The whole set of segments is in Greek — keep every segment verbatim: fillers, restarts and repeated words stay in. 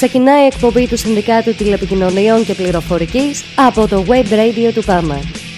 Ξεκινάει η εκπομπή του Συνδικάτου Τηλεπικοινωνιών και Πληροφορικής από το Web Radio του ΠΑΜΑ.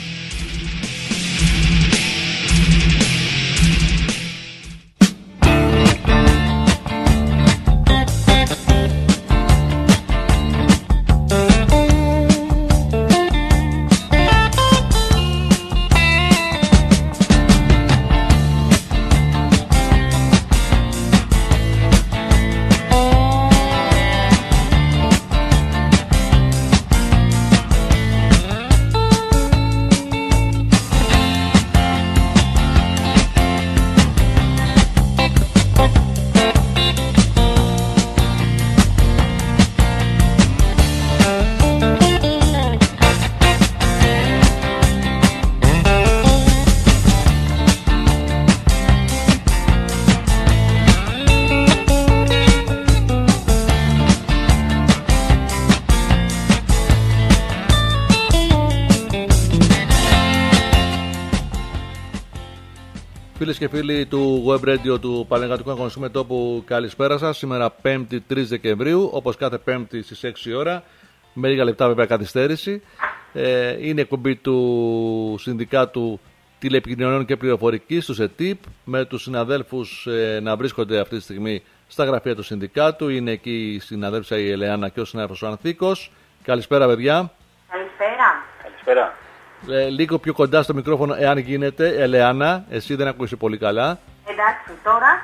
Φίλες και φίλοι του Web Radio του Πανελλαδικού Αγωνιστικού Μετώπου, καλησπέρα σας. Σήμερα πέμπτη τρεις Δεκεμβρίου, όπως κάθε Πέμπτη στις έξι ώρα, με λίγα λεπτά βέβαια καθυστέρηση. Ε, είναι εκπομπή του Συνδικάτου Τηλεπικοινωνιών και Πληροφορικής, του ΣΕΤΙΠ, με τους συναδέλφους ε, να βρίσκονται αυτή τη στιγμή στα γραφεία του Συνδικάτου. Είναι εκεί η συναδέλφισσα η Ελεάνα και ο συνάδελφος ο Ανθίκος. Καλησπέρα, παιδιά. Καλησπέρα. Καλησπέρα. Ε, λίγο πιο κοντά στο μικρόφωνο, εάν γίνεται. Ελεάνα, εσύ δεν ακούσεις πολύ καλά. Εντάξει, τώρα.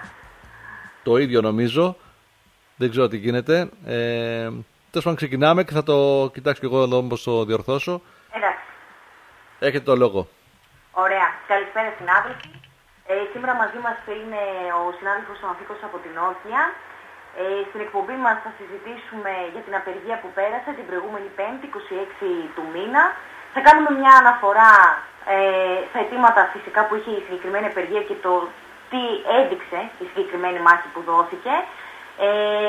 Το ίδιο νομίζω. Δεν ξέρω τι γίνεται. Ε, Τέλος πάντων, ξεκινάμε και θα το κοιτάξω και εγώ εδώ πώς το διορθώσω. Εντάξει. Έχετε το λόγο. Ωραία. Καλησπέρα, συνάδελφοι. Ε, σήμερα μαζί μας είναι ο συνάδελφος ο Ανθίκος από την Νόκια. Ε, στην εκπομπή μας θα συζητήσουμε για την απεργία που πέρασε την προηγούμενη Πέμπτη, είκοσι έξι του μήνα. Θα κάνουμε μια αναφορά ε, στα αιτήματα φυσικά που είχε η συγκεκριμένη απεργία και το τι έδειξε η συγκεκριμένη μάχη που δόθηκε. Ε,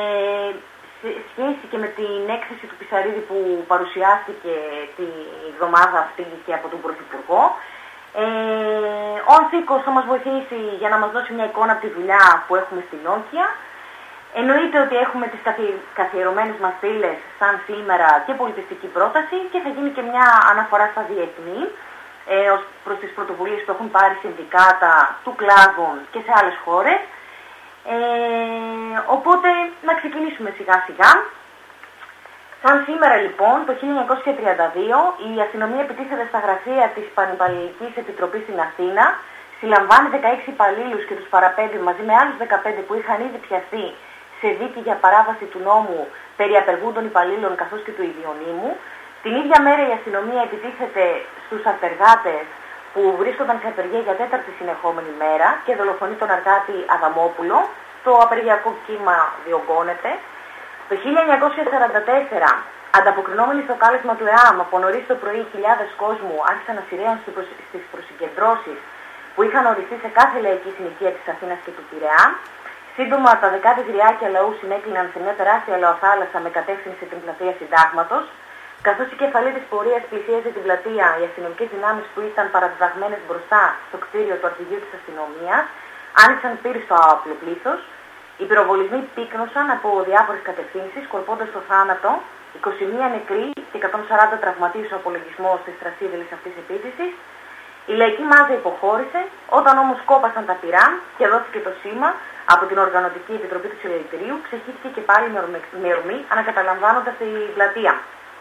σε σχέση και με την έκθεση του Πισαρίδη που παρουσιάστηκε τη εβδομάδα αυτή και από τον Πρωθυπουργό. Ε, ο Ανθίκος θα μας βοηθήσει για να μας δώσει μια εικόνα από τη δουλειά που έχουμε στην Νόκια. Εννοείται ότι έχουμε τις καθιερωμένες μας φύλες σαν σήμερα και πολιτιστική πρόταση και θα γίνει και μια αναφορά στα διεθνή ε, ως προς τις πρωτοβουλίες που έχουν πάρει συνδικάτα του κλάδου και σε άλλες χώρες. Ε, οπότε να ξεκινήσουμε σιγά σιγά. Σαν σήμερα λοιπόν το χίλια εννιακόσια τριάντα δύο η αστυνομία επιτίθεται στα γραφεία της Πανυπαλληλικής Επιτροπής στην Αθήνα, συλλαμβάνει δεκαέξι υπαλλήλους και τους παραπέμπει μαζί με άλλους δεκαπέντε που είχαν ήδη πιαστεί σε δίκη για παράβαση του νόμου περί απεργούντων υπαλλήλων καθώς και του ιδιονύμου. Την ίδια μέρα η αστυνομία επιτίθεται στους απεργάτες που βρίσκονταν σε απεργία για τέταρτη συνεχόμενη μέρα και δολοφονεί τον εργάτη Αδαμόπουλο. Το απεργιακό κύμα διωγγώνεται. Το χίλια εννιακόσια σαράντα τέσσερα, ανταποκρινόμενοι στο κάλεσμα του ΕΑΜ, από νωρίς το πρωί χιλιάδες κόσμου άρχισαν να σειραίουν στις προσυγκεντρώσεις που είχαν οριστεί σε κάθε λαϊκή συνοικία της Αθήνας και του Πειραιά. Σύντομα, τα δεκάδες ριάκια λαού συνέκλειναν σε μια τεράστια λαοθάλασσα με κατεύθυνση την πλατεία Συντάγματος. Καθώς η κεφαλή της πορείας πλησίαζε την πλατεία, οι αστυνομικές δυνάμεις που ήταν παραδιδαγμένες μπροστά στο κτίριο του αρχηγείου της αστυνομίας άνοιξαν πύρ στο άοπλο πλήθος. Οι πυροβολισμοί πύκνωσαν από διάφορες κατευθύνσεις, σκορπώντας στο θάνατο είκοσι μία νεκροί και εκατόν σαράντα τραυματίες ο απολογισμός της τρασίδηλης αυτής επίθεσης. Η λαϊκή μάζα υποχώρησε, όταν όμως κόπασαν τα πυρά και δόθηκε το σήμα από την Οργανωτική Επιτροπή του Συλλαλητηρίου, ξεχύθηκε και πάλι με ορμή, ανακαταλαμβάνοντας την πλατεία.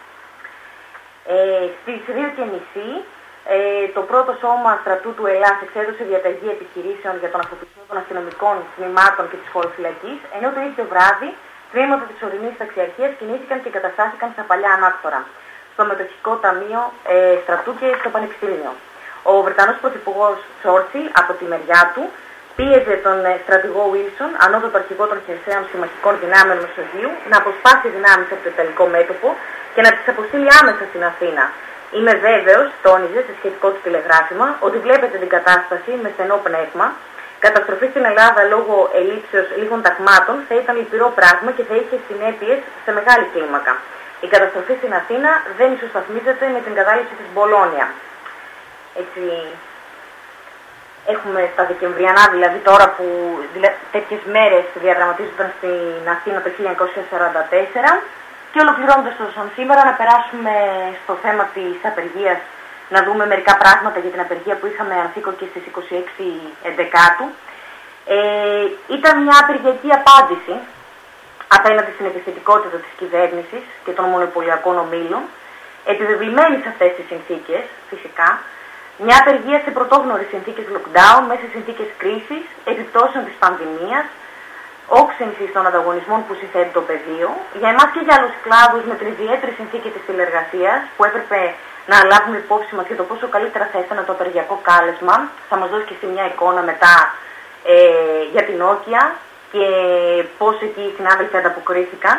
Ε, στις δύο και μισή ε, το πρώτο σώμα στρατού του Ελλάς εξέδωσε διαταγή επιχειρήσεων για τον αφοπλισμό των αστυνομικών τμήματων και της χωροφυλακής, ενώ το ίδιο βράδυ τμήματα της ορεινής ταξιαρχίας κινήθηκαν και καταστάθηκαν στα παλιά ανάκτορα, στο μετοχικό ταμείο ε, στρατού και στο Πανεπιστήμιο. Ο Βρετανός Πρωθυπουργός Τσόρτσιλ από τη μεριά του πίεζε τον στρατηγό Βίλσον, ανώτατο αρχηγό των χερσαίων συμμαχικών δυνάμεων Μεσογείου, να αποσπάσει δυνάμεις από το ιταλικό μέτωπο και να τις αποστείλει άμεσα στην Αθήνα. Είμαι βέβαιος, τόνιζε σε σχετικό του τηλεγράφημα, ότι βλέπετε την κατάσταση με στενό πνεύμα. Καταστροφή στην Ελλάδα λόγω ελλείψεως λίγων ταγμάτων θα ήταν λυπηρό πράγμα και θα είχε συνέπειες σε μεγάλη κλίμακα. Η καταστροφή στην Αθήνα δεν ισοσταθμίζεται με την κατάληψη της Μπολόνια. Έτσι, έχουμε τα Δεκεμβριανά, δηλαδή τώρα που δηλα... τέτοιες μέρες διαδραματίζονταν στην Αθήνα το χίλια εννιακόσια σαράντα τέσσερα. Και ολοκληρώνοντας το σαν σήμερα, να περάσουμε στο θέμα της απεργίας, να δούμε μερικά πράγματα για την απεργία που είχαμε ανθήκο και στις είκοσι έξι Ενδεκάτου. Ε, ήταν μια απεργιακή απάντηση απέναντι στην επιθετικότητα της κυβέρνησης και των μονοπωλιακών ομίλων, επιβεβλημένη σε αυτές τις συνθήκες, φυσικά, μια απεργία σε πρωτόγνωρες συνθήκες lockdown, μέσα σε συνθήκες κρίσης, επιπτώσεων της πανδημίας, όξυνση των ανταγωνισμών που συνθέτει το πεδίο, για εμάς και για άλλους κλάδους με την ιδιαίτερη συνθήκη της τηλεργασίας, που έπρεπε να λάβουμε υπόψη μας για το πόσο καλύτερα θα έφτανε το απεργιακό κάλεσμα. Θα μας δώσει και σε μια εικόνα μετά ε, για την Νόκια και πώς εκεί οι συνάδελφοι ανταποκρίθηκαν.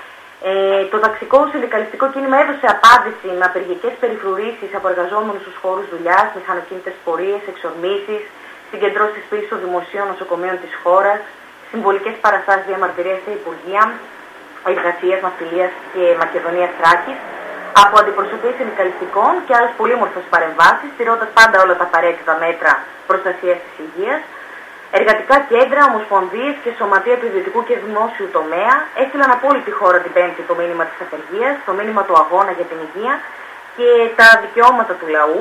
Ε, το ταξικό συνδικαλιστικό κίνημα έδωσε απάντηση με απεργιακές περιφρουρήσεις από εργαζόμενους στους χώρους δουλειάς, μηχανοκίνητες πορείες, εξορμήσεις, συγκεντρώσεις πίσω δημοσίων νοσοκομείων της χώρας, συμβολικές παραστάσεις διαμαρτυρίας στα Υπουργεία Εργασίας, Ναυτιλίας και Μακεδονίας Θράκης, από αντιπροσωπείες συνδικαλιστικών και άλλες πολύμορφες παρεμβάσεις, στηρώντας πάντα όλα τα απαραίτητα μέτρα προστασίας της υγείας. Εργατικά κέντρα, ομοσπονδίες και σωματεία του ιδιωτικού και δημόσιου τομέα έστειλαν από όλη τη χώρα την Πέμπτη το μήνυμα της απεργίας, το μήνυμα του αγώνα για την υγεία και τα δικαιώματα του λαού.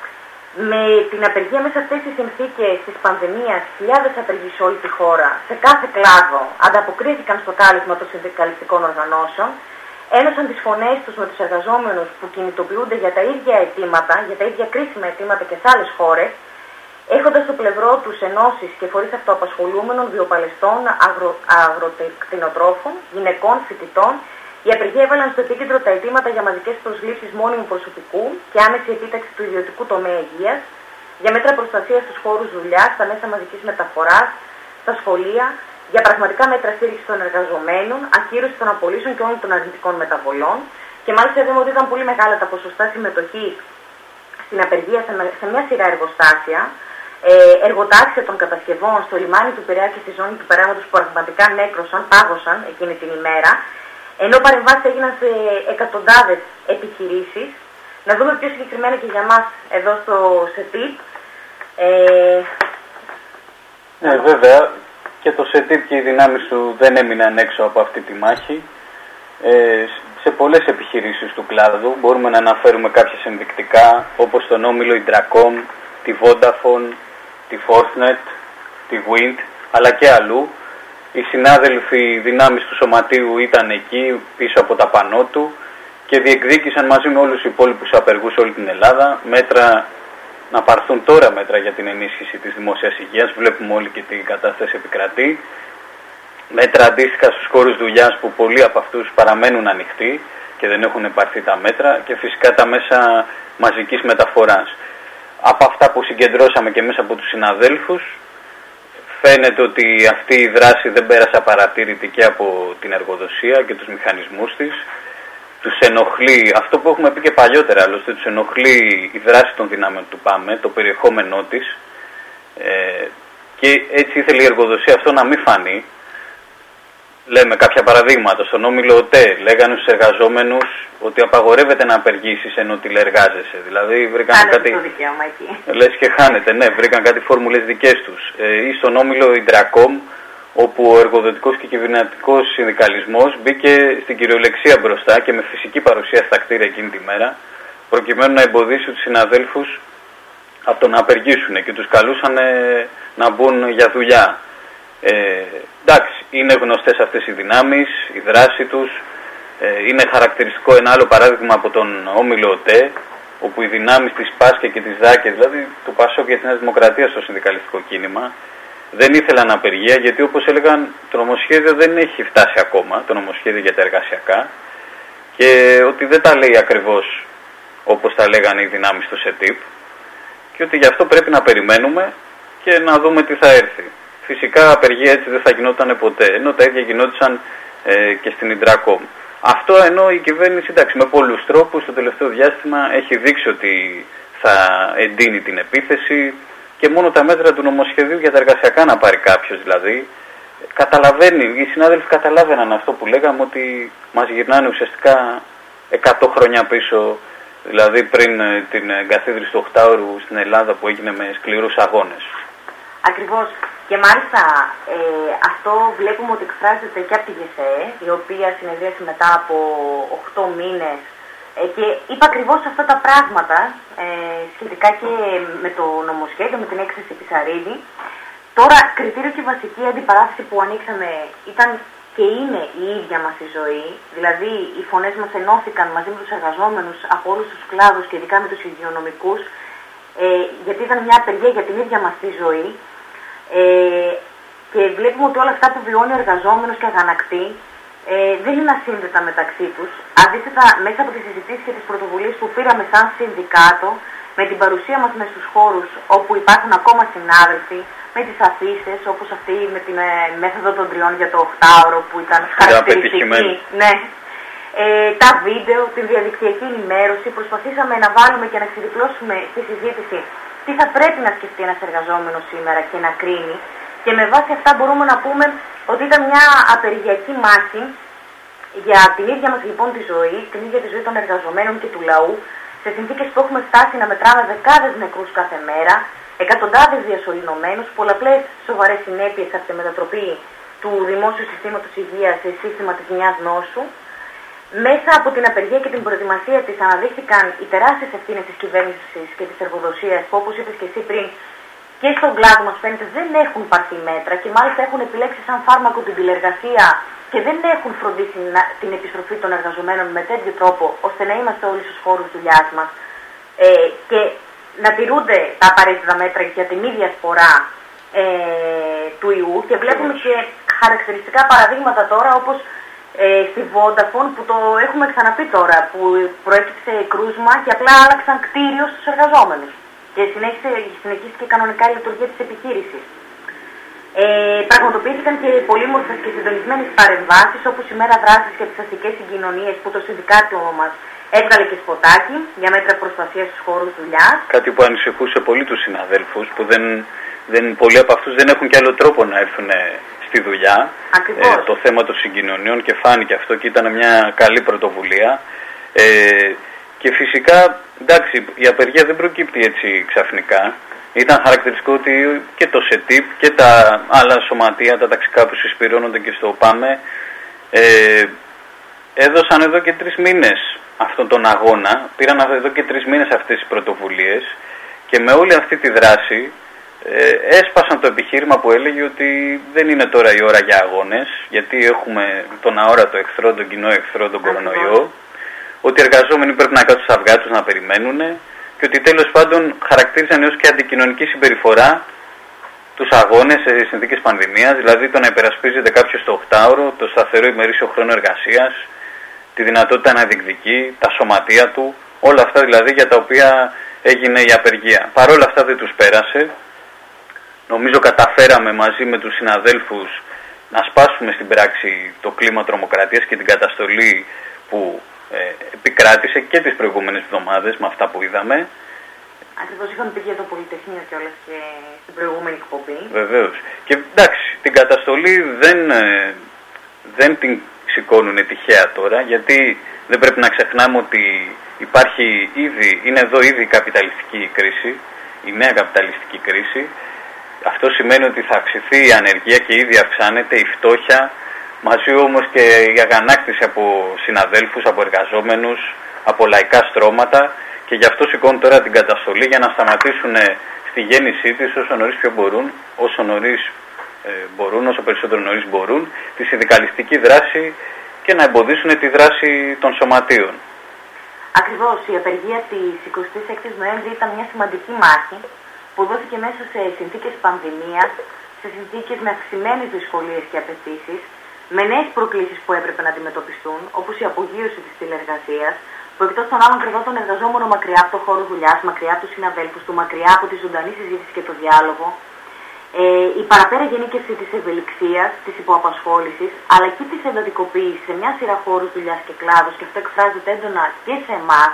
Με την απεργία μέσα αυτές τις συνθήκες της πανδημίας, χιλιάδες απεργοί σε όλη τη χώρα, σε κάθε κλάδο, ανταποκρίθηκαν στο κάλεσμα των συνδικαλιστικών οργανώσεων, ένωσαν τις φωνές τους με τους εργαζόμενους που κινητοποιούνται για τα ίδια αιτήματα, για τα ίδια κρίσιμα αιτήματα και σε άλλες χώρες, έχοντας στο πλευρό τους ενώσεις και φορείς αυτοαπασχολούμενων, βιοπαλαιστών, αγρο, αγροτεκτηνοτρόφων, γυναικών, φοιτητών. Οι απεργοί έβαλαν στο επίκεντρο τα αιτήματα για μαζικές προσλήψεις μόνιμου προσωπικού και άμεση επίταξη του ιδιωτικού τομέα υγείας, για μέτρα προστασίας στους χώρους δουλειάς, στα μέσα μαζικής μεταφοράς, στα σχολεία, για πραγματικά μέτρα στήριξης των εργαζομένων, ακύρωση των απολύσεων και όλων των αρνητικών μεταβολών. Και μάλιστα είδαμε ότι ήταν πολύ μεγάλα τα ποσοστά συμμετοχής στην απεργία σε μια σειρά εργοστάσια. Ε, εργοτάξια των κατασκευών στο λιμάνι του Πειραιά και στη ζώνη του Περάματος που πραγματικά νέκρωσαν, πάγωσαν εκείνη την ημέρα, ενώ παρεμβάσεις έγιναν σε εκατοντάδες επιχειρήσεις. Να δούμε πιο συγκεκριμένα και για μας εδώ στο ΣΕΤΙΠ. Ε, ναι, βέβαια, και το ΣΕΤΙΠ και οι δυνάμεις του δεν έμειναν έξω από αυτή τη μάχη. Ε, σε πολλές επιχειρήσεις του κλάδου μπορούμε να αναφέρουμε κάποιες ενδεικτικά, όπως τον όμιλο Ιντρακόμ, τη Vodafone, τη Forthnet, τη Wind, αλλά και αλλού. Οι συνάδελφοι δυνάμεις του σωματείου ήταν εκεί πίσω από τα πανό του και διεκδίκησαν μαζί με όλους τους υπόλοιπους απεργούς όλη την Ελλάδα μέτρα, να πάρθουν τώρα μέτρα για την ενίσχυση της δημόσιας υγείας. Βλέπουμε όλοι και την κατάσταση επικρατεί. Μέτρα αντίστοιχα στους χώρους δουλειάς που πολλοί από αυτούς παραμένουν ανοιχτοί και δεν έχουν πάρθει τα μέτρα, και φυσικά τα μέσα μαζικής μεταφοράς. Από αυτά που συγκεντρώσαμε και μέσα από τους συναδέλφους, φαίνεται ότι αυτή η δράση δεν πέρασε απαρατήρητη και από την εργοδοσία και τους μηχανισμούς της. Τους ενοχλεί, αυτό που έχουμε πει και παλιότερα, άλλωστε, τους ενοχλεί η δράση των δυνάμεων του ΠΑΜΕ, το περιεχόμενό της, ε, και έτσι ήθελε η εργοδοσία αυτό να μην φανεί. Λέμε κάποια παραδείγματα. Στον όμιλο ΟΤΕ λέγανε στους εργαζόμενους ότι απαγορεύεται να απεργήσεις ενώ τηλεργάζεσαι. Δηλαδή βρήκαν χάνεται κάτι. Το δικαίωμα εκεί. Λες και χάνεται, ναι, βρήκαν κάτι φόρμουλες δικές τους. Ε, ή στον όμιλο Ιντρακόμ, όπου ο εργοδοτικός και κυβερνητικός συνδικαλισμός μπήκε στην κυριολεξία μπροστά και με φυσική παρουσία στα κτίρια εκείνη τη μέρα, προκειμένου να εμποδίσει τους συναδέλφους από το να απεργήσουν και τους καλούσαν να μπουν για δουλειά. Ε, εντάξει, είναι γνωστές αυτές οι δυνάμεις, η δράση τους. Ε, είναι χαρακτηριστικό ένα άλλο παράδειγμα από τον όμιλο ΟΤΕ, όπου οι δυνάμεις της ΠΑΣΚΕ και της ΔΑΚΕ, δηλαδή του ΠΑΣΟΚ και της Νέας Δημοκρατίας στο συνδικαλιστικό κίνημα, δεν ήθελαν απεργία, γιατί όπως έλεγαν το νομοσχέδιο δεν έχει φτάσει ακόμα, το νομοσχέδιο για τα εργασιακά, και ότι δεν τα λέει ακριβώς όπως τα λέγανε οι δυνάμεις του ΣΕΤΙΠ, και ότι γι' αυτό πρέπει να περιμένουμε και να δούμε τι θα έρθει. Φυσικά απεργία έτσι δεν θα γινόταν ποτέ, ενώ τα ίδια γινόντουσαν ε, και στην Ιντρακόμ. Αυτό ενώ η κυβέρνηση, εντάξει, με πολλούς τρόπους το τελευταίο διάστημα έχει δείξει ότι θα εντείνει την επίθεση, και μόνο τα μέτρα του νομοσχεδίου για τα εργασιακά να πάρει κάποιος, δηλαδή. Καταλαβαίνει, οι συνάδελφοι καταλάβαιναν αυτό που λέγαμε, ότι μας γυρνάνε ουσιαστικά εκατό χρόνια πίσω, δηλαδή πριν την εγκαθίδρυση του οκτάωρου στην Ελλάδα που έγινε με σκληρούς αγώνες. Ακριβώς. Και μάλιστα ε, αυτό βλέπουμε ότι εκφράζεται και από τη ΓΕΣΕ, η οποία συνεδρίασε μετά από οκτώ μήνες ε, και είπε ακριβώς αυτά τα πράγματα ε, σχετικά και με το νομοσχέδιο, με την έκθεση Πισαρίδη. Τώρα, κριτήριο και βασική αντιπαράθεση που ανοίξαμε ήταν και είναι η ίδια μας η ζωή, δηλαδή οι φωνές μας ενώθηκαν μαζί με τους εργαζόμενους από όλους τους κλάδους και ειδικά με τους υγειονομικούς, ε, γιατί ήταν μια απεργία για την ίδια μας τη ζωή. Ε, και βλέπουμε ότι όλα αυτά που βιώνει ο εργαζόμενος και αγανακτεί ε, δεν είναι ασύνδετα μεταξύ τους. Αντίθετα, μέσα από τις συζητήσεις και τις πρωτοβουλίες που πήραμε σαν συνδικάτο, με την παρουσία μας μες στους χώρους όπου υπάρχουν ακόμα συνάδελφοι, με τις αφήσεις όπως αυτή με την ε, μέθοδο των τριών για το οχτάωρο που ήταν χαρακτηριστική. Ναι. Ε, τα βίντεο, την διαδικτυακή ενημέρωση, προσπαθήσαμε να βάλουμε και να ξεδιπλώσουμε στη συζήτηση τι θα πρέπει να σκεφτεί ένας εργαζόμενος σήμερα και να κρίνει. Και με βάση αυτά μπορούμε να πούμε ότι ήταν μια απεργιακή μάχη για την ίδια μας λοιπόν τη ζωή, την ίδια τη ζωή των εργαζομένων και του λαού, σε συνθήκες που έχουμε φτάσει να μετράμε δεκάδες νεκρούς κάθε μέρα, εκατοντάδες διασωληνωμένους, πολλαπλές σοβαρές συνέπειες από τη μετατροπή του δημόσιου συστήματος υγείας σε σύστημα της μιας νόσου. Μέσα από την απεργία και την προετοιμασία της αναδείχθηκαν οι τεράστιες ευθύνες της κυβέρνησης και της εργοδοσίας που, όπως είπες και εσύ πριν, και στον κλάδο μας φαίνεται δεν έχουν πάρθει μέτρα και μάλιστα έχουν επιλέξει σαν φάρμακο την τηλεργασία και δεν έχουν φροντίσει την επιστροφή των εργαζομένων με τέτοιο τρόπο ώστε να είμαστε όλοι στους χώρους δουλειάς μας ε, και να τηρούνται τα απαραίτητα μέτρα για την ίδια σπορά ε, του ιού. Και βλέπουμε και χαρακτηριστικά παραδείγματα τώρα όπως Ε, στη Vodafone που το έχουμε ξαναπεί τώρα, που προέκυψε κρούσμα και απλά άλλαξαν κτίριο στους εργαζόμενους και συνέχισε, συνεχίστηκε κανονικά η λειτουργία της επιχείρησης. Ε, πραγματοποιήθηκαν και πολύμορφες και συντονισμένες παρεμβάσεις όπως η μέρα δράσης για τις αστικές συγκοινωνίες που το συνδικάτο μας έβγαλε και σποτάκι για μέτρα προστασίας στους χώρους δουλειάς. Κάτι που ανησυχούσε πολύ τους συναδέλφους, που δεν, δεν, πολλοί από αυτούς δεν έχουν και άλλο τρόπο να έρθουν στη δουλειά, ε, το θέμα των συγκοινωνιών, και φάνηκε αυτό και ήταν μια καλή πρωτοβουλία. Ε, και φυσικά, εντάξει, η απεργία δεν προκύπτει έτσι ξαφνικά. Ήταν χαρακτηριστικό ότι και το ΣΕΤΙΠ και τα άλλα σωματεία, τα ταξικά που συσπηρώνονται και στο ΠΑΜΕ, ε, έδωσαν εδώ και τρεις μήνες αυτόν τον αγώνα, πήραν εδώ και τρεις μήνες αυτές τις πρωτοβουλίες και με όλη αυτή τη δράση ε, έσπασαν το επιχείρημα που έλεγε ότι δεν είναι τώρα η ώρα για αγώνες, γιατί έχουμε τον αόρατο εχθρό, τον κοινό εχθρό, τον κορονοϊό, ότι οι εργαζόμενοι πρέπει να κάτσουν στα αυγά τους να περιμένουν και ότι τέλος πάντων χαρακτήριζαν έως και αντικοινωνική συμπεριφορά τους αγώνες σε συνθήκες πανδημίας, δηλαδή το να υπερασπίζεται κάποιος το οκτάωρο, το σταθερό ημερήσιο χρόνο εργασίας, τη δυνατότητα να διεκδικεί, τα σωματεία του, όλα αυτά δηλαδή για τα οποία έγινε η απεργία. Παρ' όλα αυτά δεν τους πέρασε. Νομίζω καταφέραμε μαζί με τους συναδέλφους να σπάσουμε στην πράξη το κλίμα τρομοκρατίας και την καταστολή που ε, επικράτησε και τις προηγούμενες εβδομάδες με αυτά που είδαμε. Ακριβώς, είχαμε πει για το Πολυτεχνείο κιόλας και στην προηγούμενη εκπομπή. Βεβαίως. Και εντάξει, την καταστολή δεν, ε, δεν την σηκώνουν τυχαία τώρα, γιατί δεν πρέπει να ξεχνάμε ότι υπάρχει ήδη, είναι εδώ ήδη η καπιταλιστική κρίση, η νέα καπιταλιστική κρίση. Αυτό σημαίνει ότι θα αυξηθεί η ανεργία και ήδη αυξάνεται η φτώχεια, μαζί όμως και η αγανάκτηση από συναδέλφους, από εργαζόμενους, από λαϊκά στρώματα, και γι' αυτό σηκώνουν τώρα την καταστολή για να σταματήσουν στη γέννησή της όσο νωρίς πιο μπορούν, όσο νωρίς ε, μπορούν, όσο περισσότερο νωρίς μπορούν, τη συνδικαλιστική δράση και να εμποδίσουν τη δράση των σωματείων. Ακριβώς, η απεργία της εικοστής έκτης Νοέμβρη ήταν μια σημαντική μάχη που δόθηκε μέσα σε συνθήκες πανδημίας, σε συνθήκες με αυξημένες δυσκολίες και απαιτήσεις, με νέες προκλήσεις που έπρεπε να αντιμετωπιστούν, όπως η απογείωση της τηλεργασίας, που εκτός των άλλων κρατών εργαζόμενο μακριά από το χώρο δουλειάς, μακριά από τους συναδέλφους του, μακριά από τη ζωντανή συζήτηση και το διάλογο, ε, η παραπέρα γενίκευση της ευελιξίας, της υποαπασχόλησης, αλλά και της εντατικοποίησης σε μια σειρά χώρους δουλειάς και κλάδους, και αυτό εκφράζεται έντονα και σε εμάς,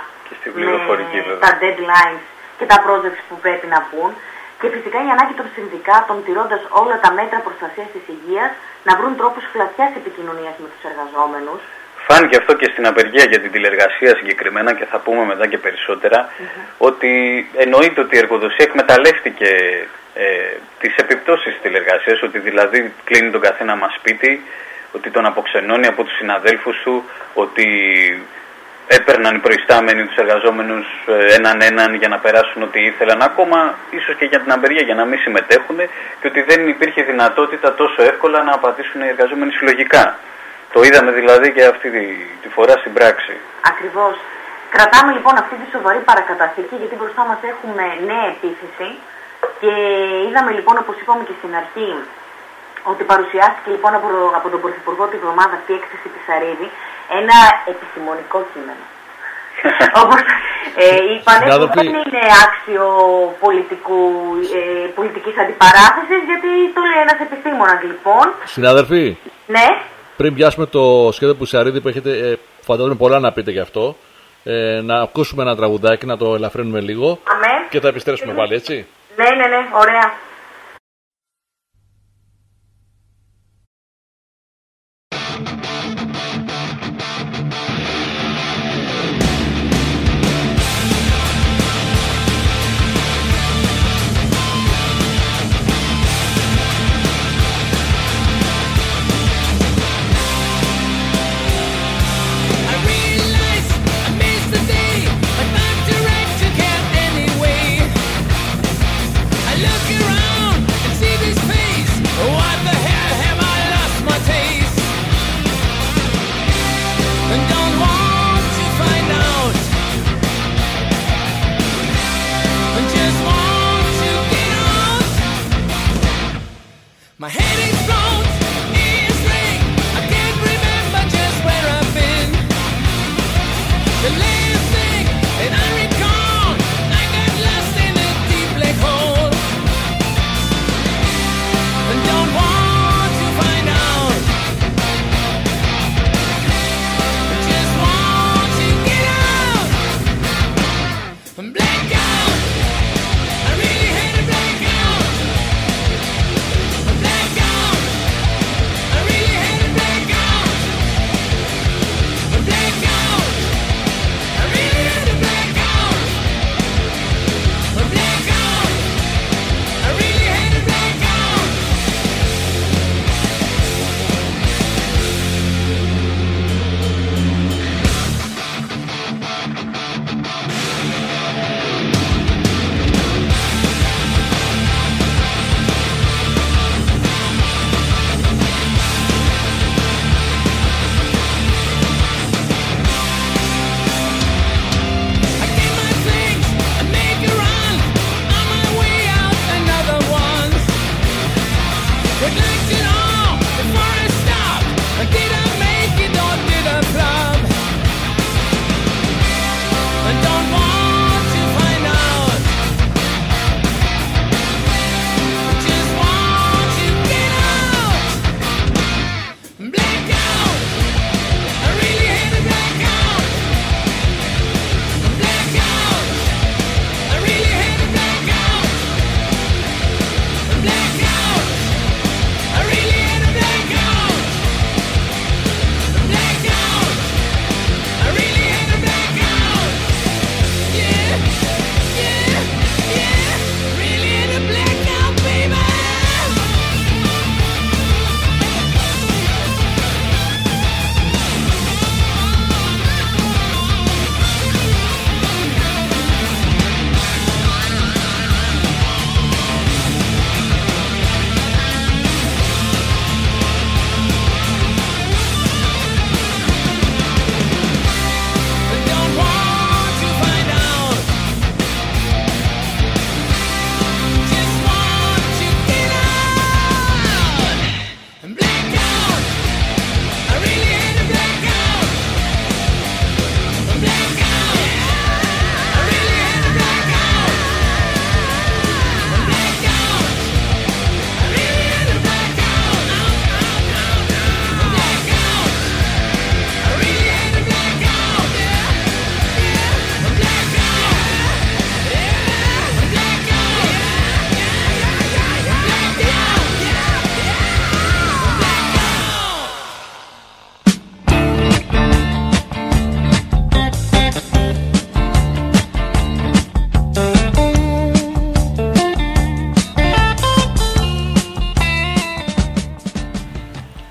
με τα deadlines και τα projects που πρέπει να πούν, και φυσικά η ανάγκη των συνδικάτων, τηρώντας όλα τα μέτρα προστασίας της υγείας, να βρουν τρόπους φλατιάς επικοινωνίας με τους εργαζόμενους. Φάνηκε αυτό και στην απεργία για την τηλεργασία συγκεκριμένα, και θα πούμε μετά και περισσότερα, mm-hmm. ότι εννοείται ότι η εργοδοσία εκμεταλλεύτηκε ε, τις επιπτώσεις της τηλεργασίας, ότι δηλαδή κλείνει τον καθένα μας σπίτι, ότι τον αποξενώνει από τους συναδέλφους του, ότι έπαιρναν οι προϊστάμενοι τους εργαζόμενους έναν έναν για να περάσουν ό,τι ήθελαν, ακόμα ίσως και για την απεργία, για να μην συμμετέχουν, και ότι δεν υπήρχε δυνατότητα τόσο εύκολα να απαντήσουν οι εργαζόμενοι συλλογικά. Το είδαμε δηλαδή και αυτή τη φορά στην πράξη. Ακριβώς. Κρατάμε λοιπόν αυτή τη σοβαρή παρακαταθήκη, γιατί μπροστά μας έχουμε νέα επίθεση και είδαμε λοιπόν, όπως είπαμε και στην αρχή, ότι παρουσιάστηκε λοιπόν από, από τον Πρωθυπουργό τη βδομάδα αυτή η έκθεση της Σαρίδη, ένα επιστημονικό κείμενο. Όπως ε, είπανε, δεν είναι άξιο πολιτικού, ε, πολιτικής αντιπαράθεσης, γιατί το λέει ένας επιστήμονας λοιπόν. Συνάδελφοι, ναι. Πριν πιάσουμε το σχέδιο που Σαρίδη που έχετε, ε, φαντάζομαι πολλά να πείτε γι' αυτό, ε, να ακούσουμε ένα τραγουδάκι, να το ελαφρύνουμε λίγο. Αμέ. Και θα επιστρέψουμε πάλι, έτσι. Ναι, ναι, ναι, ωραία.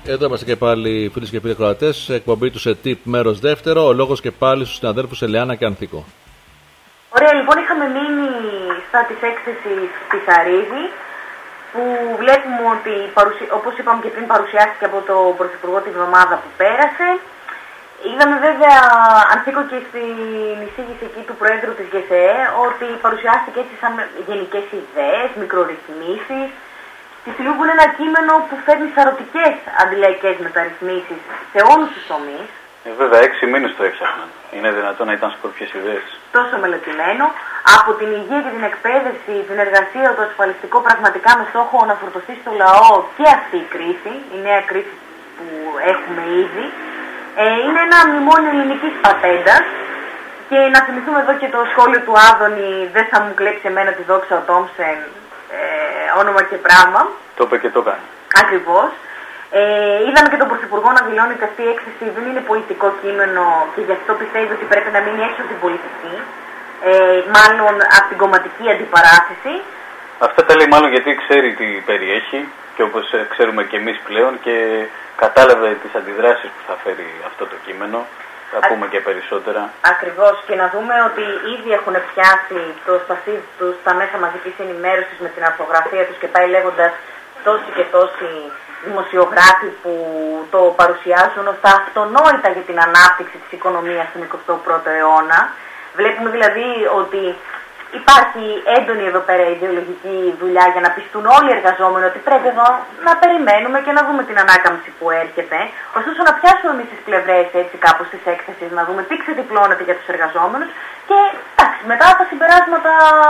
Εδώ είμαστε και πάλι, φίλοι και φίλοι ακροατές, εκπομπή του ΣΕΤΙΠ μέρος δεύτερο. Ο λόγος και πάλι στους συναδέλφους Ελεάνα και Ανθίκο. Ωραία, λοιπόν, είχαμε μείνει στα της έκθεσης Πισαρίδη, που βλέπουμε ότι, όπως είπαμε και πριν, παρουσιάστηκε από τον Πρωθυπουργό την εβδομάδα που πέρασε. Είδαμε βέβαια, Ανθίκο, και στην εισήγηση εκεί του Προέδρου της ΓΕΣΕΕ, ότι παρουσιάστηκε έτσι σαν γενικές ιδέες, μικρορυθμίσεις. Τη στιγμή που είναι ένα κείμενο που φέρνει σαρωτικές αντιλαϊκές μεταρρυθμίσεις σε όλους τους τομείς. Ε, βέβαια, έξι μήνες το έψαχναν. Είναι δυνατόν να ήταν σκορπιές ιδέες. Τόσο μελετημένο. Από την υγεία και την εκπαίδευση, την εργασία, το ασφαλιστικό, πραγματικά με στόχο να φορτωθεί στο λαό και αυτή η κρίση, η νέα κρίση που έχουμε ήδη. Ε, είναι ένα μνημόνιο ελληνικής πατέντας. Και να θυμηθούμε εδώ και το σχόλιο του Άδωνη, δεν θα μου κλέψει εμένα τη δόξα ο Τόμσεν, ε, όνομα και πράγμα. Το είπε και το κάνει. Ακριβώς. Ε, είδαμε και τον Πρωθυπουργό να δηλώνει ότι αυτή η έκθεση δεν είναι πολιτικό κείμενο και γι' αυτό πιστεύει ότι πρέπει να μείνει έξω από την πολιτική, ε, μάλλον από την κομματική αντιπαράθεση. Αυτά τα λέει μάλλον γιατί ξέρει τι περιέχει και όπως ξέρουμε και εμείς πλέον και κατάλαβε τις αντιδράσεις που θα φέρει αυτό το κείμενο. Θα Α... πούμε και περισσότερα. Ακριβώς, και να δούμε ότι ήδη έχουν πιάσει το στασί τους στα μέσα μαζικής ενημέρωσης με την αρθογραφία τους και πάει λέγοντας τόσοι και τόσοι δημοσιογράφοι που το παρουσιάζουν ως τα αυτονόητα για την ανάπτυξη της οικονομίας στον εικοστό πρώτο αιώνα. Βλέπουμε δηλαδή ότι υπάρχει έντονη εδώ πέρα ιδεολογική δουλειά για να πιστούν όλοι οι εργαζόμενοι ότι πρέπει εδώ να περιμένουμε και να δούμε την ανάκαμψη που έρχεται. Ωστόσο, να πιάσουμε εμείς τις πλευρές έτσι κάπως της έκθεσης, να δούμε τι ξεδιπλώνεται για τους εργαζόμενους και εντάξει, μετά τα συμπεράσματα.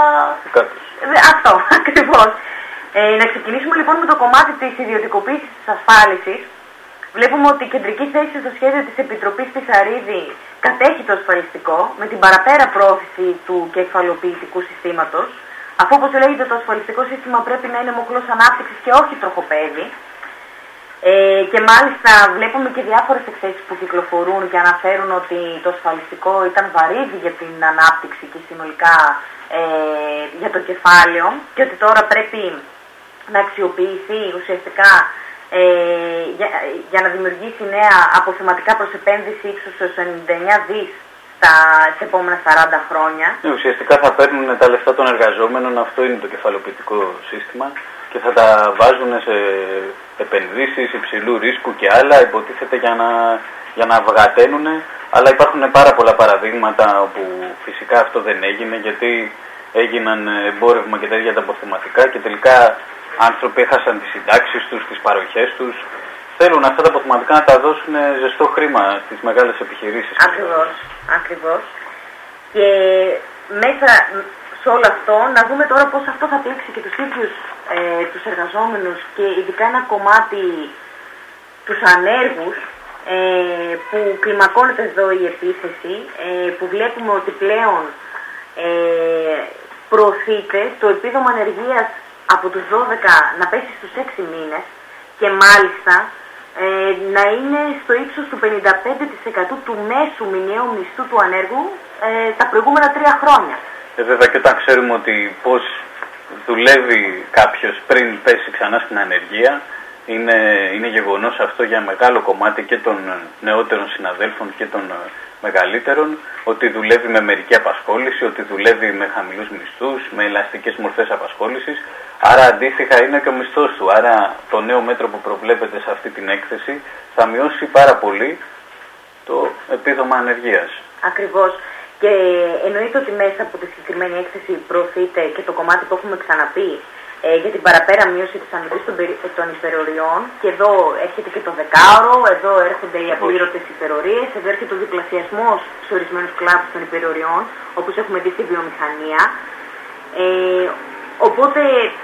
Αυτό ακριβώς. Ε, να ξεκινήσουμε λοιπόν με το κομμάτι της ιδιωτικοποίησης της ασφάλισης. Βλέπουμε ότι η κεντρική θέση στο σχέδιο της Επιτροπής Πισαρίδη κατέχει το ασφαλιστικό με την παραπέρα πρόθεση του κεφαλοποιητικού συστήματος, αφού όπως λέγεται το ασφαλιστικό σύστημα πρέπει να είναι μοχλός ανάπτυξης και όχι τροχοπέδι. Ε, και μάλιστα βλέπουμε και διάφορες εκθέσεις που κυκλοφορούν και αναφέρουν ότι το ασφαλιστικό ήταν βαρύδι για την ανάπτυξη και συνολικά ε, για το κεφάλαιο και ότι τώρα πρέπει να αξιοποιηθεί ουσιαστικά ε, για, για να δημιουργήσει νέα αποθεματικά προς επένδυση ύψους στους ενενήντα εννέα δις στα επόμενα σαράντα χρόνια. Ε, ουσιαστικά θα παίρνουν τα λεφτά των εργαζόμενων, αυτό είναι το κεφαλοποιητικό σύστημα, και θα τα βάζουν σε επενδύσεις υψηλού ρίσκου και άλλα, υποτίθεται για να, για να βγαταίνουν, αλλά υπάρχουν πάρα πολλά παραδείγματα όπου φυσικά αυτό δεν έγινε, γιατί έγιναν εμπόρευμα και τα ίδια τα αποθεματικά και τελικά άνθρωποι έχασαν τις συντάξεις τους, τις παροχές τους. Θέλουν αυτά τα αποθεματικά να τα δώσουν ζεστό χρήμα στις μεγάλες επιχειρήσεις. Ακριβώς, ακριβώς. Και μέσα σε όλο αυτό να δούμε τώρα πώς αυτό θα πλήξει και τους ίδιους ε, τους εργαζόμενους και ειδικά ένα κομμάτι τους ανέργους, ε, που κλιμακώνεται εδώ η επίθεση, ε, που βλέπουμε ότι πλέον ε, προωθείται το επίδομα ανεργίας από τους δώδεκα να πέσει στους έξι μήνες και μάλιστα ε, να είναι στο ύψος του πενήντα πέντε τοις εκατό του μέσου μηνιαίου μισθού του ανέργου ε, τα προηγούμενα τρία χρόνια. Ε, βέβαια, και όταν ξέρουμε ότι πώς δουλεύει κάποιος πριν πέσει ξανά στην ανεργία, είναι, είναι γεγονός αυτό για μεγάλο κομμάτι και των νεότερων συναδέλφων και των μεγαλύτερων, ότι δουλεύει με μερική απασχόληση, ότι δουλεύει με χαμηλούς μισθούς, με ελαστικές μορφές απασχόλησης. Άρα αντίστοιχα είναι και ο μισθός του. Άρα το νέο μέτρο που προβλέπεται σε αυτή την έκθεση θα μειώσει πάρα πολύ το επίδομα ανεργίας. Ακριβώς. Και εννοείται ότι μέσα από τη συγκεκριμένη έκθεση προωθείται και το κομμάτι που έχουμε ξαναπεί ε, για την παραπέρα μείωση της αμοιβής των, των υπεροριών. Και εδώ έρχεται και το δεκάωρο, εδώ έρχονται οι απλήρωτες υπερορίες, εδώ έρχεται ο διπλασιασμός σε ορισμένους κλάδους των υπεροριών, όπως έχουμε δει στη βιομηχανία. Ε, οπότε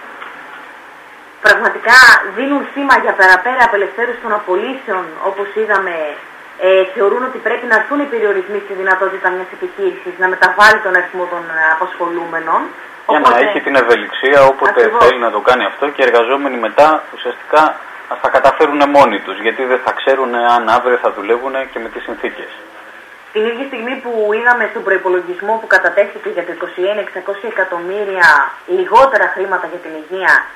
πραγματικά δίνουν σήμα για παραπέρα απελευθέρωση των απολύσεων, όπως είδαμε. Ε, θεωρούν ότι πρέπει να έρθουν οι περιορισμοί στη δυνατότητα μιας επιχείρησης να μεταβάλει τον αριθμό των απασχολούμενων. Για οπότε, να έχει την ευελιξία όποτε ακριβώς θέλει να το κάνει αυτό, και οι εργαζόμενοι μετά ουσιαστικά θα καταφέρουν μόνοι τους, γιατί δεν θα ξέρουν αν αύριο θα δουλεύουν και με τις συνθήκες. Την ίδια στιγμή που είδαμε στον προϋπολογισμό που κατατέθηκε για το είκοσι ένα εξακόσια εκατομμύρια λιγότερα χρήματα για την υγεία,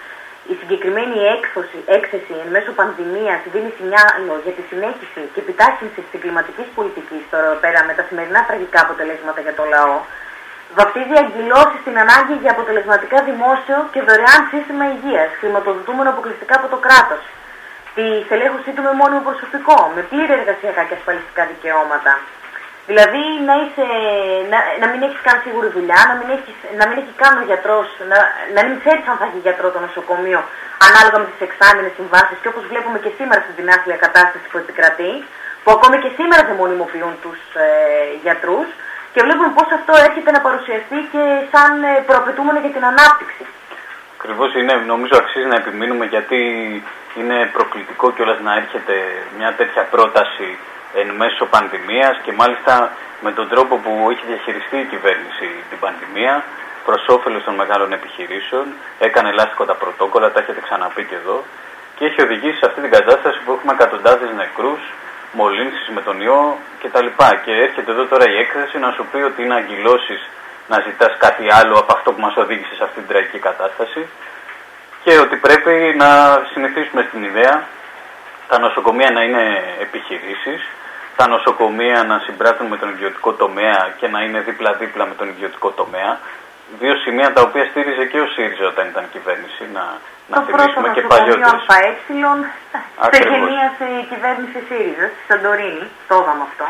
η συγκεκριμένη έκθεση, έκθεση εν μέσω πανδημίας δίνει σινιάλο για τη συνέχιση και επιτάχυνση της κλιματικής πολιτικής τώρα πέρα με τα σημερινά τραγικά αποτελέσματα για το λαό, βαπτίζει αγκυλώσεις στην ανάγκη για αποτελεσματικά δημόσιο και δωρεάν σύστημα υγείας, χρηματοδοτούμενο αποκλειστικά από το κράτος, τη στελέχωσή του με μόνιμο προσωπικό, με πλήρη εργασιακά και ασφαλιστικά δικαιώματα. Δηλαδή να, είσαι, να, να μην έχεις καν σίγουρη δουλειά, να μην, έχεις, να μην έχει καν ο γιατρός, να, να μην ξέρεις αν θα έχει γιατρό το νοσοκομείο, ανάλογα με τις εξάμηνες συμβάσεις και όπως βλέπουμε και σήμερα στην άθλια κατάσταση που επικρατεί, που ακόμη και σήμερα δεν μονιμοποιούν τους ε, γιατρούς και βλέπουμε πώς αυτό έρχεται να παρουσιαστεί και σαν ε, προαπαιτούμενο για την ανάπτυξη. Ακριβώς είναι, νομίζω αξίζει να επιμείνουμε γιατί είναι προκλητικό κιόλας να έρχεται μια τέτοια πρόταση εν μέσω πανδημίας και μάλιστα με τον τρόπο που έχει διαχειριστεί η κυβέρνηση την πανδημία προς όφελος των μεγάλων επιχειρήσεων, έκανε ελάστικο τα πρωτόκολλα, τα έχετε ξαναπεί και εδώ και έχει οδηγήσει σε αυτή την κατάσταση που έχουμε εκατοντάδες νεκρούς, μολύνσεις με τον ιό κτλ. Και έρχεται εδώ τώρα η έκθεση να σου πει ότι είναι αγκυλώσεις να ζητάς κάτι άλλο από αυτό που μας οδήγησε σε αυτή την τραγική κατάσταση και ότι πρέπει να συνηθίσουμε στην ιδέα τα νοσοκομεία να είναι επιχειρήσεις, τα νοσοκομεία να συμπράττουν με τον ιδιωτικό τομέα και να είναι δίπλα-δίπλα με τον ιδιωτικό τομέα. Δύο σημεία τα οποία στήριζε και ο ΣΥΡΙΖΑ όταν ήταν κυβέρνηση, να, να θυμίσουμε και παλιότερες. Το πρώτο νοσοκομείο ΑΕ ξεκινίασε η κυβέρνηση ΣΥΡΙΖΑ στη Σαντορίνη, το είδαμε αυτό.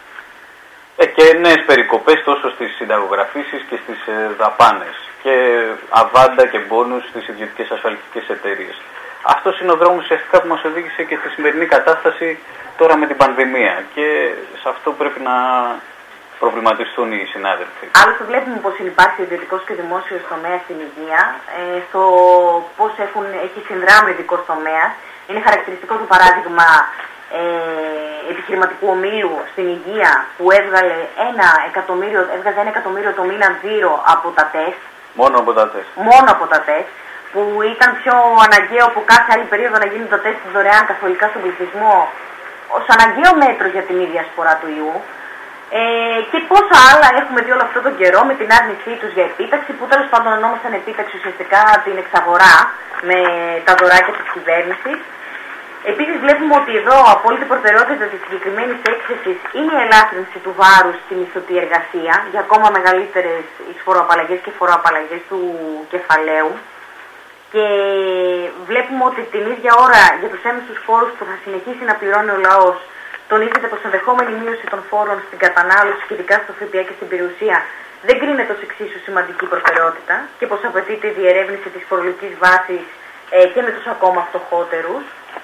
Ε, και νέες περικοπές τόσο στις συνταγογραφήσεις και στις ε, δαπάνες και αβάντα και μπόνους στις ιδιωτικές ασφαλιστικές εταιρείες. Αυτός είναι ο δρόμος ουσιαστικά που μας οδήγησε και στη σημερινή κατάσταση τώρα με την πανδημία και σε αυτό πρέπει να προβληματιστούν οι συνάδελφοι. Άλλωστε βλέπουμε πως υπάρχει ιδιωτικός και δημόσιος τομέας στην υγεία, ε, στο πώς έχουν, έχει συνδράμει ο ιδιωτικός τομέας. Είναι χαρακτηριστικό το παράδειγμα ε, επιχειρηματικού ομίλου στην υγεία που έβγαλε ένα εκατομμύριο, έβγαζε ένα εκατομμύριο το μήνα τζίρο από τα τεστ. Μόνο από τα τεστ. Μόνο από τα τεστ. Που ήταν πιο αναγκαίο από κάθε άλλη περίοδο να γίνουν τα τεστ δωρεάν καθολικά στον πληθυσμό ως αναγκαίο μέτρο για την ίδια σπορά του ιού. Ε, και πόσα άλλα έχουμε δει όλο αυτόν τον καιρό με την άρνησή τους για επίταξη, που τέλος πάντων ονόμασαν επίταξη ουσιαστικά την εξαγορά με τα δωράκια της κυβέρνησης. Επίσης βλέπουμε ότι εδώ απόλυτη προτεραιότητα της συγκεκριμένης έκθεσης είναι η ελάφρυνση του βάρους στη μισθωτή εργασία για ακόμα μεγαλύτερες εισφοροαπαλλαγές και φοροαπαλλαγές του κεφαλαίου. Και βλέπουμε ότι την ίδια ώρα για τους έμεσους φόρους που θα συνεχίσει να πληρώνει ο λαός, τονίζεται πως ενδεχόμενη μείωση των φόρων στην κατανάλωση και ειδικά στο ΦΠΑ και στην περιουσία δεν κρίνεται ως εξίσου σημαντική προτεραιότητα και πως απαιτείται η διερεύνηση της φορολογικής βάσης ε, και με τους ακόμα φτωχότερους.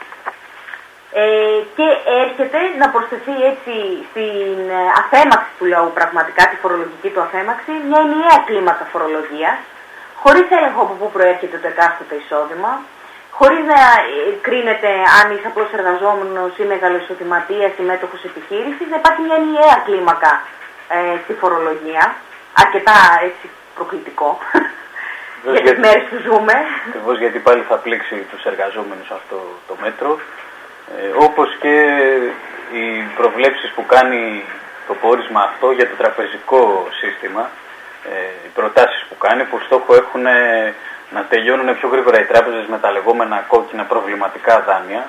Ε, και έρχεται να προσθεθεί έτσι στην αφέμαξη του λαού, πραγματικά τη φορολογική του αφέμαξη, μια ενιαία κλίμακα φορολογίας, χωρίς έλεγχο από πού προέρχεται το εκάστοτε εισόδημα, χωρίς να κρίνεται αν είσαι απλός εργαζόμενος ή μεγαλοεισοδηματίας ή μέτοχος επιχείρησης, να υπάρχει μια ενιαία κλίμακα ε, στη φορολογία, αρκετά έτσι προκλητικό για τις μέρες που ζούμε. Ακριβώς γιατί πάλι θα πλήξει τους εργαζόμενους αυτό το μέτρο, ε, όπως και οι προβλέψεις που κάνει το πόρισμα αυτό για το τραπεζικό σύστημα, οι προτάσεις που κάνει που στόχο έχουν να τελειώνουν πιο γρήγορα οι τράπεζες με τα λεγόμενα κόκκινα προβληματικά δάνεια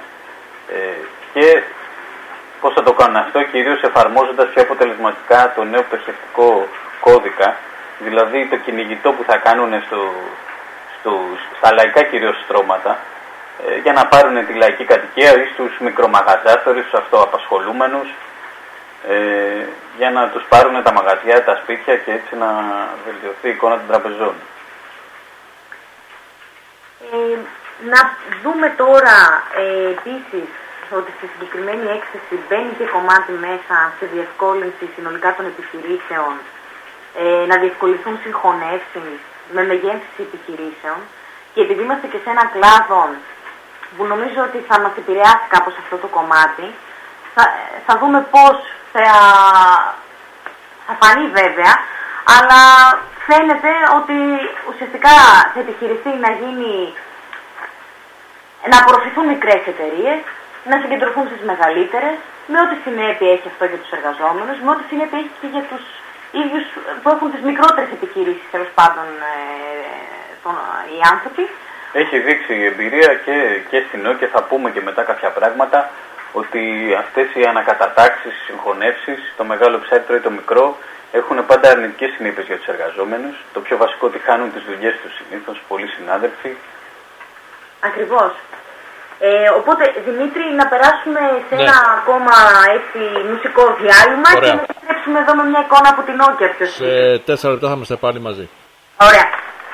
και πώς θα το κάνουν αυτό, κυρίως εφαρμόζοντας πιο αποτελεσματικά το νέο πτωχευτικό κώδικα, δηλαδή το κυνηγητό που θα κάνουν στο, στο, στα λαϊκά κυρίως στρώματα για να πάρουν τη λαϊκή κατοικία ή στους μικρομαγαζάτορες, στους αυτοαπασχολούμενους, Ε, για να τους πάρουν τα μαγαζιά, τα σπίτια και έτσι να βελτιωθεί η εικόνα των τραπεζών. Ε, να δούμε τώρα ε, επίσης ότι στη συγκεκριμένη έκθεση μπαίνει και κομμάτι μέσα σε διευκόλυνση συνολικά των επιχειρήσεων, ε, να διευκολυνθούν συγχωνεύσεις με μεγέθυνση επιχειρήσεων και επειδή είμαστε και σε ένα κλάδο που νομίζω ότι θα μας επηρεάσει κάπως αυτό το κομμάτι, θα, θα δούμε πώς θα, θα φανεί βέβαια, αλλά φαίνεται ότι ουσιαστικά θα επιχειρηθεί να γίνει, να απορροφηθούν μικρές εταιρείες, να συγκεντρωθούν στις μεγαλύτερες, με ό,τι συνέπεια έχει αυτό για τους εργαζόμενους, με ό,τι συνέπεια έχει και για τους ίδιους που έχουν τις μικρότερες επιχειρήσεις, τέλος πάντων ε, τον, οι άνθρωποι, έχει δείξει η εμπειρία και, και στην ΟΚΕ, θα πούμε και μετά κάποια πράγματα, ότι αυτές οι ανακατατάξεις, οι συγχωνεύσεις, το μεγάλο ψάρι τρώει το μικρό, έχουν πάντα αρνητικές συνέπειες για τους εργαζόμενους. Το πιο βασικό ότι χάνουν τις δουλειές τους συνήθως, πολλοί συνάδελφοι. Ακριβώς. Ε, οπότε, Δημήτρη, να περάσουμε σε ναι. ένα ακόμα έτσι, μουσικό διάλειμμα. Ωραία. Και να επιστρέψουμε εδώ με μια εικόνα από την Όκια. Σε τέσσερα λεπτά θα είμαστε πάλι μαζί. Ωραία.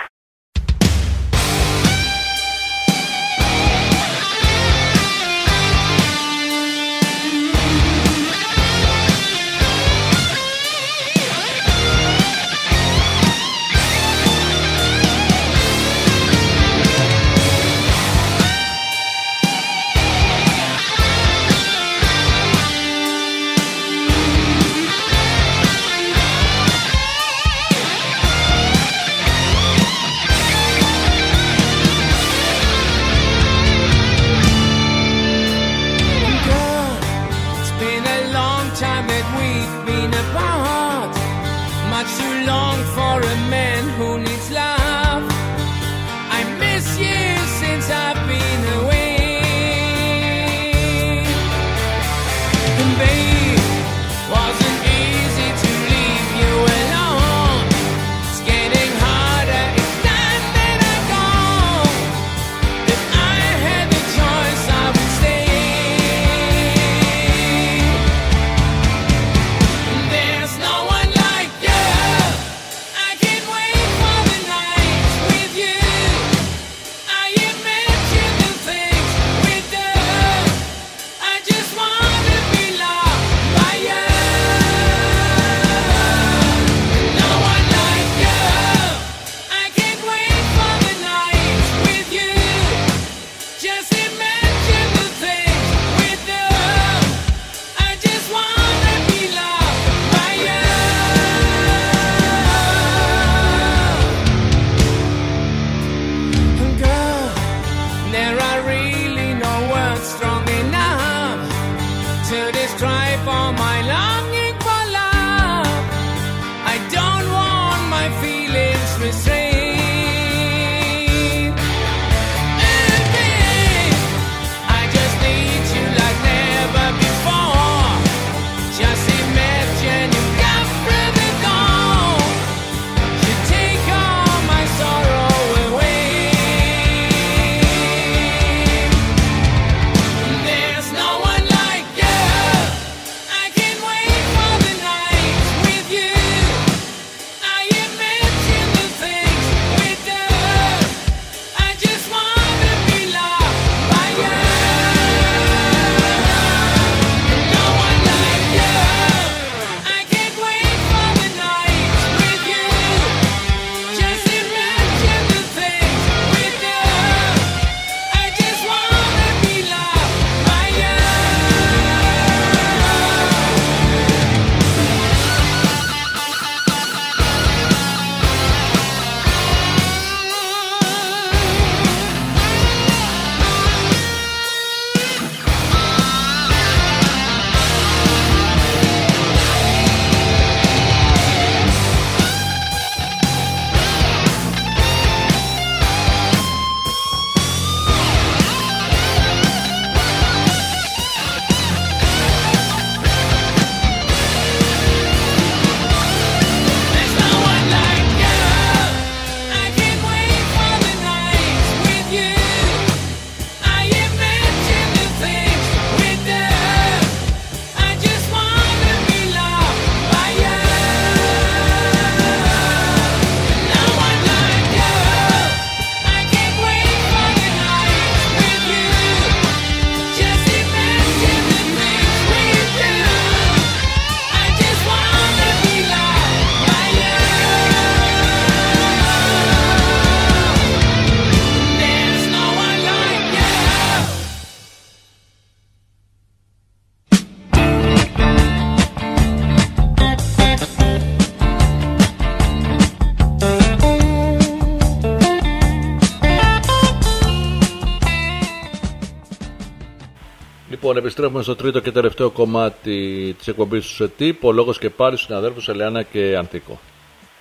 Λοιπόν, επιστρέφουμε στο τρίτο και τελευταίο κομμάτι της εκπομπής του ΣΕΤΙΠ. Ο λόγος και πάλι στους συναδέλφους Ελεάνα και Ανθίκο.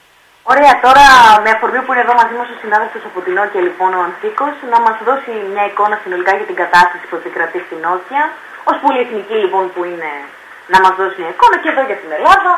Ωραία, τώρα με αφορμή που είναι εδώ μαζί μας ο συνάδελφος από την Nokia, λοιπόν, ο Ανθίκος, να μας δώσει μια εικόνα συνολικά για την κατάσταση που επικρατεί στην Nokia, ως πολυεθνική λοιπόν που είναι, να μας δώσει μια εικόνα και εδώ για την Ελλάδα.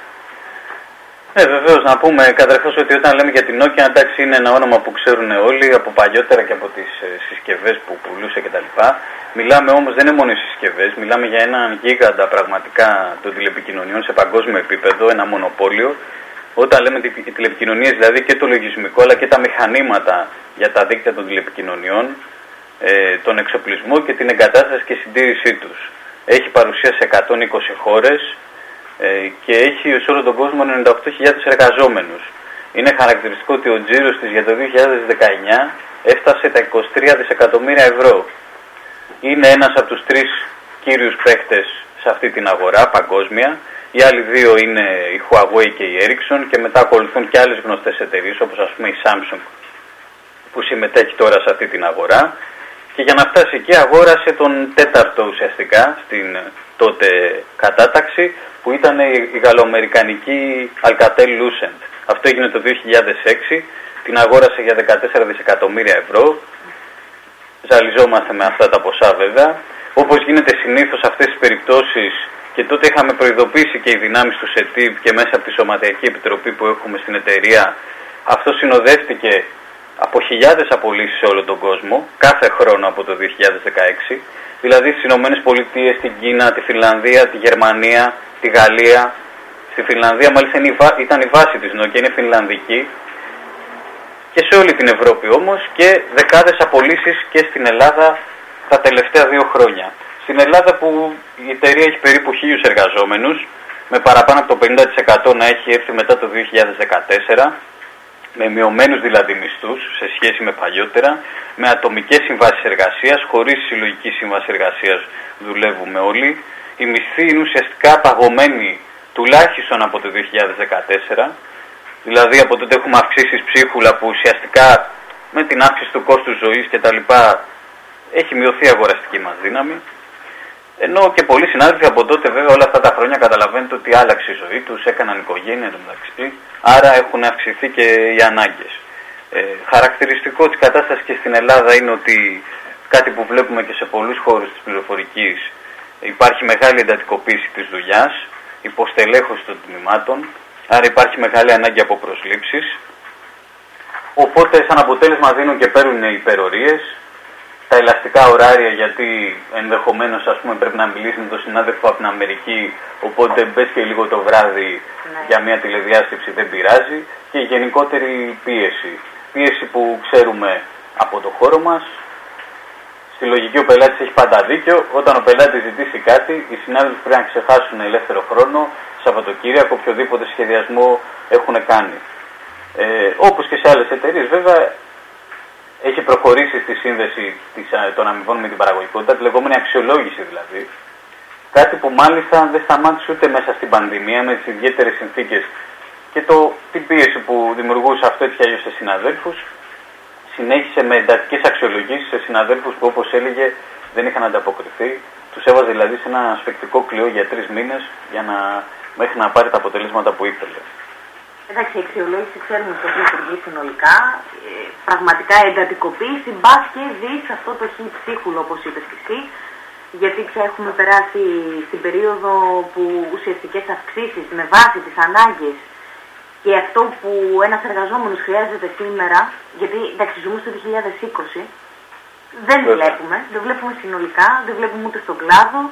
Ε, βεβαίως, να πούμε καταρχάς ότι όταν λέμε για την Nokia, εντάξει, είναι ένα όνομα που ξέρουν όλοι από παλιότερα και από τις ε, συσκευές που πουλούσε κτλ. Μιλάμε όμως, δεν είναι μόνο οι συσκευές, μιλάμε για έναν γίγαντα πραγματικά των τηλεπικοινωνιών σε παγκόσμιο επίπεδο, ένα μονοπόλιο. Όταν λέμε τηλεπικοινωνίες, δηλαδή και το λογισμικό αλλά και τα μηχανήματα για τα δίκτυα των τηλεπικοινωνιών, ε, τον εξοπλισμό και την εγκατάσταση και συντήρησή τους. Έχει παρουσία σε εκατόν είκοσι χώρες ε, και έχει σε όλο τον κόσμο ενενήντα οκτώ χιλιάδες εργαζόμενους. Είναι χαρακτηριστικό ότι ο τζίρος της για το δύο χιλιάδες δεκαεννιά έφτασε τα είκοσι τρία δισεκατομμύρια ευρώ. Είναι ένας από τους τρεις κύριους παίκτες σε αυτή την αγορά παγκόσμια. Οι άλλοι δύο είναι η Huawei και η Ericsson και μετά ακολουθούν και άλλες γνωστές εταιρείες όπως ας πούμε η Samsung που συμμετέχει τώρα σε αυτή την αγορά και για να φτάσει εκεί αγόρασε τον τέταρτο ουσιαστικά στην τότε κατάταξη που ήταν η γαλλοαμερικανική Alcatel-Lucent. Αυτό έγινε το δύο χιλιάδες έξι, την αγόρασε για δεκατέσσερα δισεκατομμύρια ευρώ. Ζαλιζόμαστε με αυτά τα ποσά βέβαια. Όπως γίνεται συνήθως σε αυτές τις περιπτώσεις και τότε είχαμε προειδοποιήσει και οι δυνάμεις του ΣΕΤΙΠ και μέσα από τη Σωματιακή Επιτροπή που έχουμε στην εταιρεία, αυτό συνοδεύτηκε από χιλιάδες απολύσεις σε όλο τον κόσμο, κάθε χρόνο από το δύο χιλιάδες δεκαέξι, δηλαδή στις Ηνωμένες Πολιτείες, την Κίνα, τη Φινλανδία, τη Γερμανία, τη Γαλλία. Στη Φινλανδία μάλιστα ήταν η βάση της Nokia, είναι φινλανδική, και σε όλη την Ευρώπη όμως, και δεκάδες απολύσεις και στην Ελλάδα τα τελευταία δύο χρόνια. Στην Ελλάδα που η εταιρεία έχει περίπου χίλιους εργαζόμενους, με παραπάνω από το πενήντα τοις εκατό να έχει έρθει μετά το δύο χιλιάδες δεκατέσσερα, με μειωμένους δηλαδή μισθούς σε σχέση με παλιότερα, με ατομικές συμβάσεις εργασίας, χωρίς συλλογική σύμβαση εργασίας δουλεύουμε όλοι. Οι μισθοί είναι ουσιαστικά παγωμένοι τουλάχιστον από το δύο χιλιάδες δεκατέσσερα, δηλαδή από τότε έχουμε αυξήσεις ψίχουλα που ουσιαστικά με την αύξηση του κόστους ζωής κτλ. Έχει μειωθεί η αγοραστική μας δύναμη. Ενώ και πολλοί συνάδελφοι από τότε, βέβαια, όλα αυτά τα χρόνια καταλαβαίνετε ότι άλλαξε η ζωή τους, έκαναν οικογένεια εντωμεταξύ, άρα έχουν αυξηθεί και οι ανάγκες. Ε, χαρακτηριστικό της κατάστασης και στην Ελλάδα είναι ότι κάτι που βλέπουμε και σε πολλούς χώρους της πληροφορικής, υπάρχει μεγάλη εντατικοποίηση της δουλειάς, υποστελέχωση των τμήματων, άρα υπάρχει μεγάλη ανάγκη από προσλήψεις. Οπότε, σαν αποτέλεσμα, δίνουν και παίρνουν υπερορίες. Τα ελαστικά ωράρια, γιατί ενδεχομένως ας πούμε πρέπει να μιλήσει με τον συνάδελφο από την Αμερική, οπότε μπες και λίγο το βράδυ ναι. για μια τηλεδιάσκεψη δεν πειράζει, και η γενικότερη πίεση. Πίεση που ξέρουμε από το χώρο μας. Στη λογική ο πελάτης έχει πάντα δίκιο. Όταν ο πελάτης ζητήσει κάτι, οι συνάδελφοι πρέπει να ξεχάσουν ελεύθερο χρόνο, Σαββατοκύριακο, οποιοδήποτε σχεδιασμό έχουν κάνει. Ε, όπως και σε άλλες εταιρείες βέβαια, έχει προχωρήσει στη σύνδεση των αμοιβών με την παραγωγικότητα, τη λεγόμενη αξιολόγηση δηλαδή. Κάτι που μάλιστα δεν σταμάτησε ούτε μέσα στην πανδημία με τις ιδιαίτερες συνθήκες και το, την πίεση που δημιουργούσε αυτό έτσι αλλιώς σε συναδέλφους. Συνέχισε με εντατικές αξιολογήσεις σε συναδέλφους που, όπως έλεγε, δεν είχαν ανταποκριθεί. Τους έβαζε δηλαδή σε ένα ασφυκτικό κλειό για τρεις μήνες για να, μέχρι να πάρει τα αποτελέσματα που ήθελε. Εντάξει, η αξιολόγηση ξέρουμε πώς λειτουργεί συνολικά. Ε, πραγματικά εντατικοποίηση, μπας και δεις αυτό το χ ψίχουλο, όπως είπες και εσύ. Γιατί πια έχουμε περάσει στην περίοδο που ουσιαστικές αυξήσεις με βάση τις ανάγκες και αυτό που ένας εργαζόμενος χρειάζεται σήμερα, γιατί εντάξει, ζούμε στο δύο χιλιάδες είκοσι, δεν βλέπουμε, δεν βλέπουμε συνολικά, δεν βλέπουμε ούτε στον κλάδο.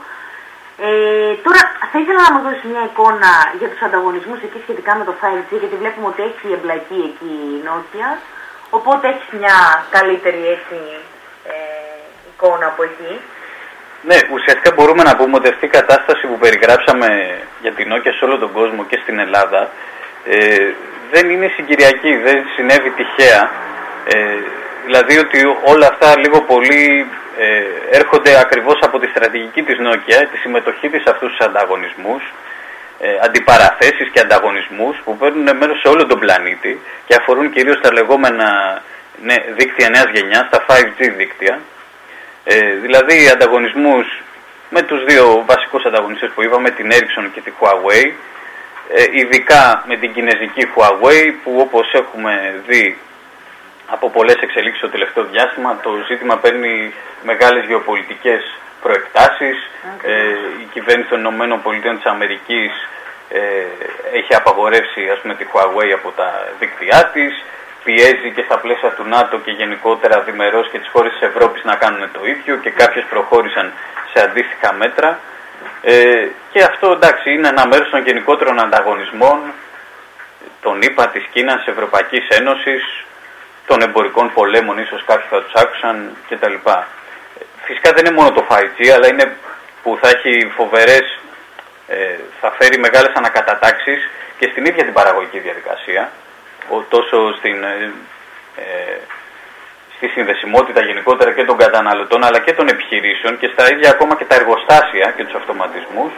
Ε, τώρα θα ήθελα να μας δώσει μια εικόνα για τους ανταγωνισμούς εκεί σχετικά με το φάιβ τζι, γιατί βλέπουμε ότι έχει εμπλακεί εκεί η Nokia, οπότε έχει μια καλύτερη έτσι, ε, εικόνα από εκεί. Ναι, ουσιαστικά μπορούμε να πούμε ότι αυτή η κατάσταση που περιγράψαμε για την Nokia σε όλο τον κόσμο και στην Ελλάδα ε, δεν είναι συγκυριακή, δεν συνέβη τυχαία. Ε, δηλαδή ότι όλα αυτά λίγο πολύ ε, έρχονται ακριβώς από τη στρατηγική της Nokia, τη συμμετοχή της σε αυτούς τους ανταγωνισμούς, ε, αντιπαραθέσεις και ανταγωνισμούς που παίρνουν μέρος σε όλο τον πλανήτη και αφορούν κυρίως τα λεγόμενα ναι, δίκτυα νέας γενιάς, τα φάιβ τζι δίκτυα. Ε, δηλαδή ανταγωνισμούς με τους δύο βασικούς ανταγωνιστές που είπαμε, την Ericsson και τη Huawei, ε, ειδικά με την κινεζική Huawei, που όπως έχουμε δει από πολλές εξελίξεις το τελευταίο διάστημα, το ζήτημα παίρνει μεγάλες γεωπολιτικές προεκτάσεις. Okay. Ε, η κυβέρνηση των Ηνωμένων Πολιτειών της Αμερικής ε, έχει απαγορεύσει, ας πούμε, τη Huawei από τα δίκτυά της, πιέζει και στα πλαίσια του ΝΑΤΟ και γενικότερα διμερώς και τις χώρες της Ευρώπης να κάνουν το ίδιο και κάποιες προχώρησαν σε αντίστοιχα μέτρα. Ε, και αυτό, εντάξει, είναι ένα μέρος των γενικότερων ανταγωνισμών των ΗΠΑ, της Κίνας, της Ευρωπαϊκής Ένωσης, των εμπορικών πολέμων, ίσως κάποιοι θα τους άκουσαν κτλ. Φυσικά δεν είναι μόνο το φάιβ τζι, αλλά είναι που θα έχει φοβερές, ε, θα φέρει μεγάλες ανακατατάξεις και στην ίδια την παραγωγική διαδικασία, τόσο στην, ε, ε, στη συνδεσιμότητα γενικότερα και των καταναλωτών, αλλά και των επιχειρήσεων και στα ίδια ακόμα και τα εργοστάσια και τους αυτοματισμούς.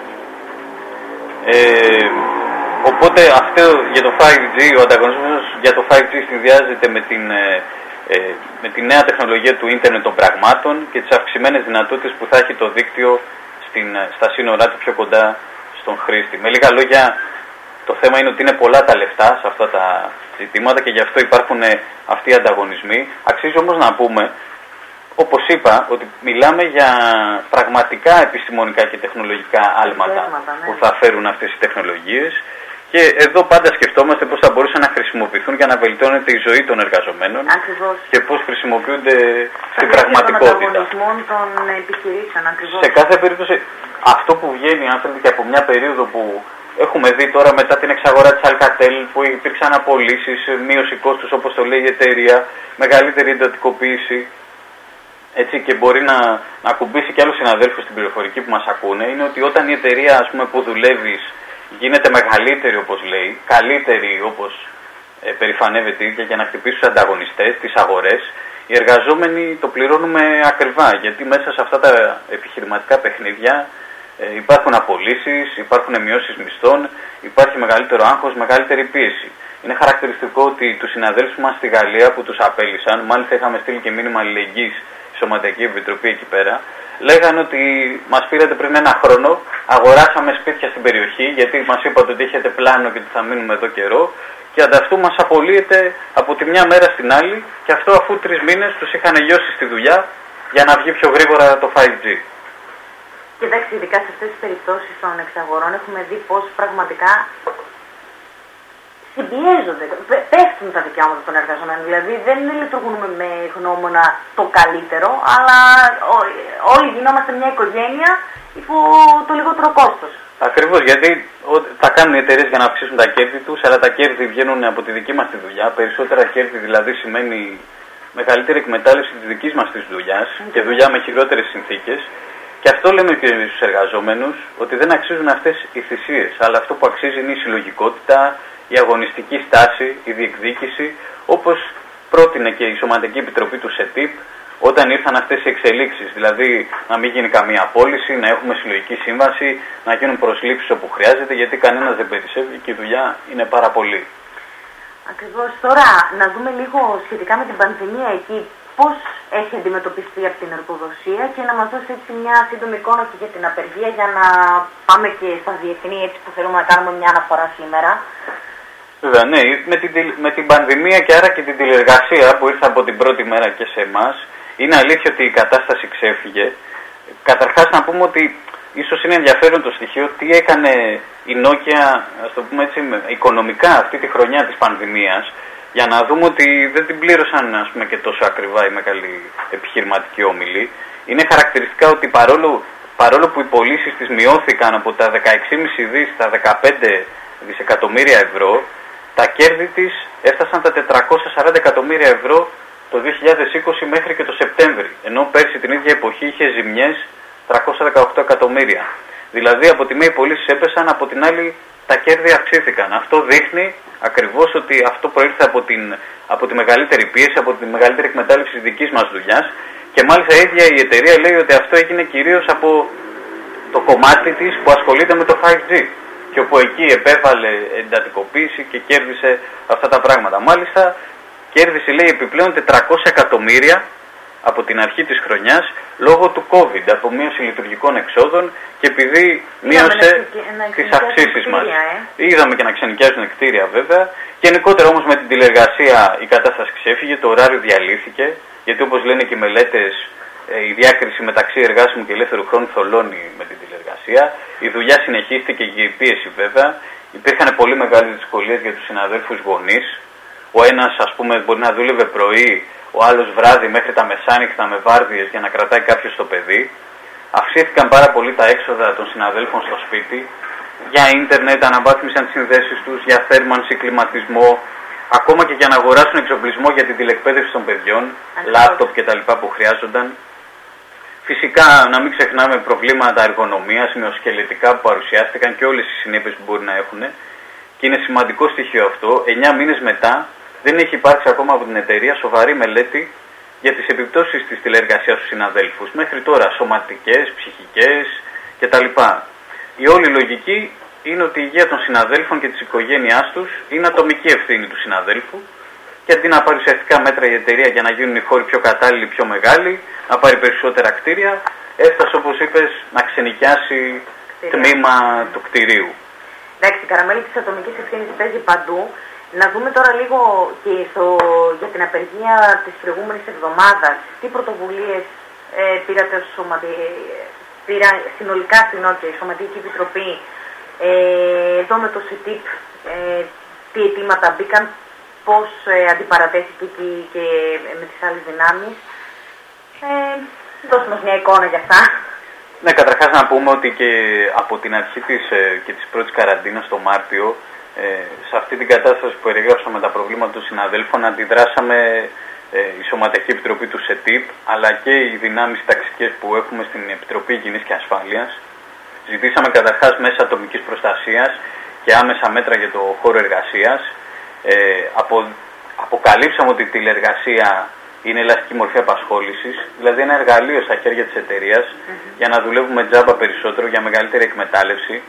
Ε, οπότε αυτό για το φάιβ τζι, ο ανταγωνισμός για το φάιβ τζι συνδυάζεται με την, ε, ε, με τη νέα τεχνολογία του ίντερνετ των πραγμάτων και τις αυξημένες δυνατότητες που θα έχει το δίκτυο στην, στα σύνορά του πιο κοντά στον χρήστη. Με λίγα λόγια, το θέμα είναι ότι είναι πολλά τα λεφτά σε αυτά τα ζητήματα και γι' αυτό υπάρχουν αυτοί οι ανταγωνισμοί. Αξίζει όμως να πούμε, όπως είπα, ότι μιλάμε για πραγματικά επιστημονικά και τεχνολογικά άλματα ναι. που θα φέρουν αυτές οι τεχνολογίες και εδώ πάντα σκεφτόμαστε πώς θα μπορούσαν να χρησιμοποιηθούν για να βελτιώνεται η ζωή των εργαζομένων. Ακριβώς. Και πώς χρησιμοποιούνται στην πραγματικότητα. Των επιχειρήσεων, ακριβώς. Σε κάθε περίπτωση, αυτό που βγαίνει, αν θέλετε, και από μια περίοδο που έχουμε δει τώρα μετά την εξαγορά της Alcatel, που υπήρξαν απολύσεις, μείωση κόστους όπως το λέει η εταιρεία, μεγαλύτερη εντατικοποίηση, έτσι, και μπορεί να, να ακουμπήσει και άλλους συναδέλφους στην πληροφορική που μας ακούνε, είναι ότι όταν η εταιρεία, ας πούμε, που δουλεύεις γίνεται μεγαλύτερη όπως λέει, καλύτερη όπως ε, περηφανεύεται ίδια για να χτυπήσει τους ανταγωνιστές, τις αγορές, οι εργαζόμενοι το πληρώνουμε ακριβά, γιατί μέσα σε αυτά τα επιχειρηματικά παιχνίδια ε, υπάρχουν απολύσεις, υπάρχουν μειώσεις μισθών, υπάρχει μεγαλύτερο άγχος, μεγαλύτερη πίεση. Είναι χαρακτηριστικό ότι τους συναδέλφους μας στη Γαλλία που τους απέλυσαν, μάλιστα είχαμε στείλει και μήνυμα αλληλεγγύης στη Σωματική Επιτροπή εκεί πέρα, λέγανε ότι μας πήρατε πριν ένα χρόνο, αγοράσαμε σπίτια στην περιοχή γιατί μας είπατε ότι έχετε πλάνο και ότι θα μείνουμε εδώ καιρό και ανταυτού μας απολύεται από τη μια μέρα στην άλλη και αυτό αφού τρεις μήνες τους είχαν λιώσει στη δουλειά για να βγει πιο γρήγορα το φάιβ τζι. Κοιτάξτε, ειδικά σε αυτές τις περιπτώσεις των εξαγορών έχουμε δει πώς πραγματικά συμπιέζονται, πέφτουν τα δικαιώματα των εργαζομένων. Δηλαδή δεν λειτουργούν με γνώμονα το καλύτερο, αλλά όλοι γινόμαστε μια οικογένεια υπό το λιγότερο κόστος. Ακριβώς, γιατί θα κάνουν οι εταιρείες για να αυξήσουν τα κέρδη τους, αλλά τα κέρδη βγαίνουν από τη δική μας τη δουλειά. Περισσότερα κέρδη δηλαδή σημαίνει μεγαλύτερη εκμετάλλευση της δικής μας της δουλειάς mm-hmm. και δουλειά με χειρότερες συνθήκες. Και αυτό λέμε και στους εργαζόμενους, ότι δεν αξίζουν αυτές οι θυσίες, αλλά αυτό που αξίζει είναι η συλλογικότητα, η αγωνιστική στάση, η διεκδίκηση, όπως πρότεινε και η Σωματική Επιτροπή του ΣΕΤΙΠ όταν ήρθαν αυτές οι εξελίξεις. Δηλαδή να μην γίνει καμία απόλυση, να έχουμε συλλογική σύμβαση, να γίνουν προσλήψεις όπου χρειάζεται, γιατί κανένας δεν περισσεύει και η δουλειά είναι πάρα πολύ. Ακριβώς. Τώρα να δούμε λίγο σχετικά με την πανδημία εκεί, πώς έχει αντιμετωπιστεί από την εργοδοσία και να μας δώσει έτσι μια σύντομη εικόνα και για την απεργία για να πάμε και στα διεθνή έτσι που θέλουμε να κάνουμε μια αναφορά σήμερα. Βέβαια, ναι, με την, με την πανδημία και άρα και την τηλεργασία που ήρθε από την πρώτη μέρα και σε εμάς, είναι αλήθεια ότι η κατάσταση ξέφυγε. Καταρχάς να πούμε ότι ίσως είναι ενδιαφέρον το στοιχείο τι έκανε η Nokia, ας το πούμε έτσι, οικονομικά αυτή τη χρονιά της πανδημίας, για να δούμε ότι δεν την πλήρωσαν, ας πούμε, και τόσο ακριβά οι μεγάλοι επιχειρηματικοί όμιλοι. Είναι χαρακτηριστικά ότι παρόλο, παρόλο που οι πωλήσεις της μειώθηκαν από τα δεκαέξι κόμμα πέντε δις στα δεκαπέντε δισεκατομμύρια ευρώ, τα κέρδη της έφτασαν τα τετρακόσια σαράντα εκατομμύρια ευρώ το δύο χιλιάδες είκοσι μέχρι και το Σεπτέμβρη, ενώ πέρσι την ίδια εποχή είχε ζημιές τριακόσια δεκαοκτώ εκατομμύρια. Δηλαδή από τη μία οι πωλήσεις έπεσαν, από την άλλη τα κέρδη αυξήθηκαν. Αυτό δείχνει ακριβώς ότι αυτό προήλθε από, την, από τη μεγαλύτερη πίεση, από τη μεγαλύτερη εκμετάλλευση της δικής μας δουλειάς και μάλιστα η ίδια η εταιρεία λέει ότι αυτό έγινε κυρίως από το κομμάτι της που ασχολείται με το φάιβ τζι και όπου εκεί επέβαλε εντατικοποίηση και κέρδισε αυτά τα πράγματα. Μάλιστα κέρδισε, λέει, επιπλέον τετρακόσια εκατομμύρια από την αρχή της χρονιάς λόγω του COVID, από μείωση λειτουργικών εξόδων και επειδή μείωσε τις αυξήσεις μας. Ε? Είδαμε και να ξενοικιάζουν κτίρια βέβαια. Γενικότερα όμως με την τηλεργασία η κατάσταση ξέφυγε, το ωράριο διαλύθηκε, γιατί όπως λένε και οι μελέτες, η διάκριση μεταξύ εργάσιμου και ελεύθερου χρόνου θολώνει με την τηλεργασία. Η δουλειά συνεχίστηκε και η πίεση βέβαια. Υπήρχαν πολύ μεγάλες δυσκολίες για τους συναδέλφους γονείς. Ο ένας, ας πούμε, μπορεί να δούλευε πρωί, ο άλλος βράδυ μέχρι τα μεσάνυχτα με βάρδιες για να κρατάει κάποιος το παιδί. Αυξήθηκαν πάρα πολύ τα έξοδα των συναδέλφων στο σπίτι. Για ίντερνετ, αναβάθμισαν τις συνδέσεις τους, για θέρμανση, κλιματισμό, ακόμα και για να αγοράσουν εξοπλισμό για την τηλεκπαίδευση των παιδιών, λάπτοπ κτλ. Που χρειάζονταν. Φυσικά, να μην ξεχνάμε προβλήματα εργονομίας, μυοσκελετικά που παρουσιάστηκαν και όλες οι συνέπειες που μπορεί να έχουν. Και είναι σημαντικό στοιχείο αυτό. Εννιά μήνες μετά δεν έχει υπάρξει ακόμα από την εταιρεία σοβαρή μελέτη για τις επιπτώσεις της τηλεργασίας στους συναδέλφους. Μέχρι τώρα σωματικές, ψυχικές κτλ. Η όλη λογική είναι ότι η υγεία των συναδέλφων και της οικογένειάς τους είναι ατομική ευθύνη του συναδέλφου και αντί να πάρει ουσιαστικά μέτρα η εταιρεία για να γίνουν οι χώροι πιο κατάλληλοι, πιο μεγάλοι, να πάρει περισσότερα κτίρια, έφτασε όπως είπες να ξενοικιάσει τμήμα του κτηρίου. Εντάξει, η καραμέλη της ατομικής ευθύνης παίζει παντού. Να δούμε τώρα λίγο και στο, για την απεργία της προηγούμενης εβδομάδας. Τι πρωτοβουλίες ε, πήρατε ως σωματι... πήρα συνολικά στην Νότια, η Σωματική Επιτροπή, ε, εδώ με το ΣΕΤΙΠ, ε, τι αιτήματα μπήκαν, πώς ε, αντιπαρατέθηκε και, και με τις άλλες δυνάμεις. Ε, δώστε μας μια εικόνα για αυτά. Ναι, καταρχάς να πούμε ότι και από την αρχή της, ε, και της πρώτης καραντίνας το Μάρτιο, ε, σε αυτή την κατάσταση που περιγράψα με τα προβλήματα των συναδέλφων, αντιδράσαμε ε, η Σωματική Επιτροπή του ΣΕΤΙΠ, αλλά και οι δυνάμεις ταξικές που έχουμε στην Επιτροπή Υγιεινής και Ασφάλειας. Ζητήσαμε καταρχάς μέσα ατομικής προστασίας και άμεσα μέτρα για το χώρο εργασίας. Ε, απο, αποκαλύψαμε ότι η τηλεργασία είναι ελαστική μορφή απασχόλησης, δηλαδή ένα εργαλείο στα χέρια της εταιρείας mm-hmm. για να δουλεύουμε τζάμπα περισσότερο, για μεγαλύτερη εκμετάλλευση.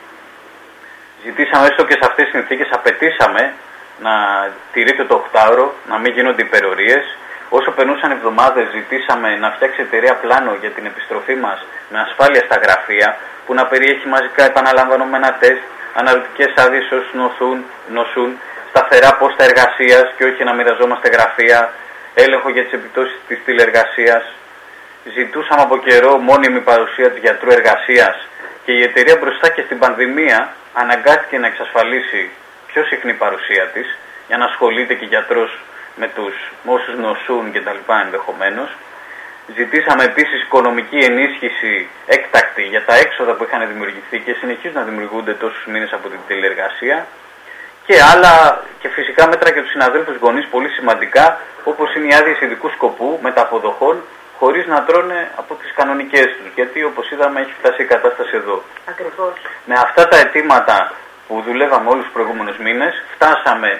Ζητήσαμε έστω και σε αυτές τις συνθήκες, απαιτήσαμε να τηρείται το οκτάωρο, να μην γίνονται υπερορίες. Όσο περνούσαν εβδομάδες, ζητήσαμε να φτιάξει η εταιρεία πλάνο για την επιστροφή μας με ασφάλεια στα γραφεία, που να περιέχει μαζικά επαναλαμβανόμενα τεστ, αναλυτικές άδειες όσους νοσούν, νοσούν, σταθερά πόστα εργασίας και όχι να μοιραζόμαστε γραφεία, έλεγχο για τις επιπτώσεις της τηλεργασίας. Ζητούσαμε από καιρό μόνιμη παρουσία του γιατρού εργασίας και η εταιρεία μπροστά και στην πανδημία αναγκάστηκε να εξασφαλίσει πιο συχνή παρουσία της για να ασχολείται και γιατρός με τους όσους νοσούν κτλ. Ενδεχομένως. Ζητήσαμε επίσης οικονομική ενίσχυση έκτακτη για τα έξοδα που είχαν δημιουργηθεί και συνεχίζουν να δημιουργούνται τόσους μήνες από την τηλεργασία. Και άλλα και φυσικά μέτρα για τους συναδέλφους γονείς πολύ σημαντικά, όπως είναι οι άδειες ειδικού σκοπού μεταποδοχών, χωρίς να τρώνε από τις κανονικές τους. Γιατί όπως είδαμε έχει φτάσει η κατάσταση εδώ. Ακριβώς. Με αυτά τα αιτήματα που δουλεύαμε όλους τους προηγούμενους μήνες, φτάσαμε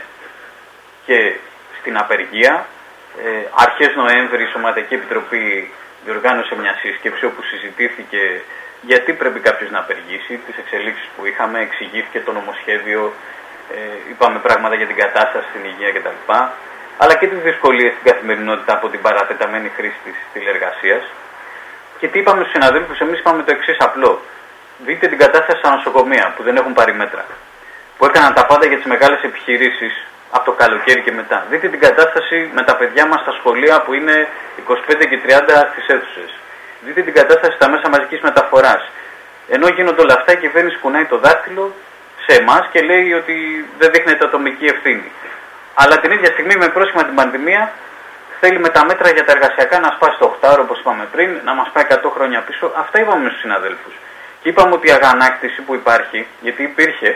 και στην απεργία. Ε, αρχές Νοέμβρη η Σωματική Επιτροπή διοργάνωσε μια σύσκεψη όπου συζητήθηκε γιατί πρέπει κάποιος να απεργήσει, τις εξελίξεις που είχαμε, εξηγήθηκε το νομοσχέδιο, ε, είπαμε πράγματα για την κατάσταση στην υγεία κτλ. Αλλά και τις δυσκολίες στην καθημερινότητα από την παρατεταμένη χρήση της τηλεργασίας. Και τι είπαμε στους συναδέλφους, εμείς είπαμε το εξής απλό. Δείτε την κατάσταση στα νοσοκομεία που δεν έχουν πάρει μέτρα, που έκαναν τα πάντα για τις μεγάλες επιχειρήσεις από το καλοκαίρι και μετά. Δείτε την κατάσταση με τα παιδιά μας στα σχολεία που είναι είκοσι πέντε και τριάντα στις αίθουσες. Δείτε την κατάσταση στα μέσα μαζικής μεταφοράς. Ενώ γίνονται όλα αυτά, η κυβέρνηση κουνάει το δάχτυλο σε εμάς και λέει ότι δεν δείχνεται ατομική ευθύνη. Αλλά την ίδια στιγμή, με πρόσχημα την πανδημία, θέλει με τα μέτρα για τα εργασιακά να σπάσει το οκτάωρο, όπως είπαμε πριν, να μας πάει εκατό χρόνια πίσω. Αυτά είπαμε στους συναδέλφους. Και είπαμε ότι η αγανάκτηση που υπάρχει, γιατί υπήρχε,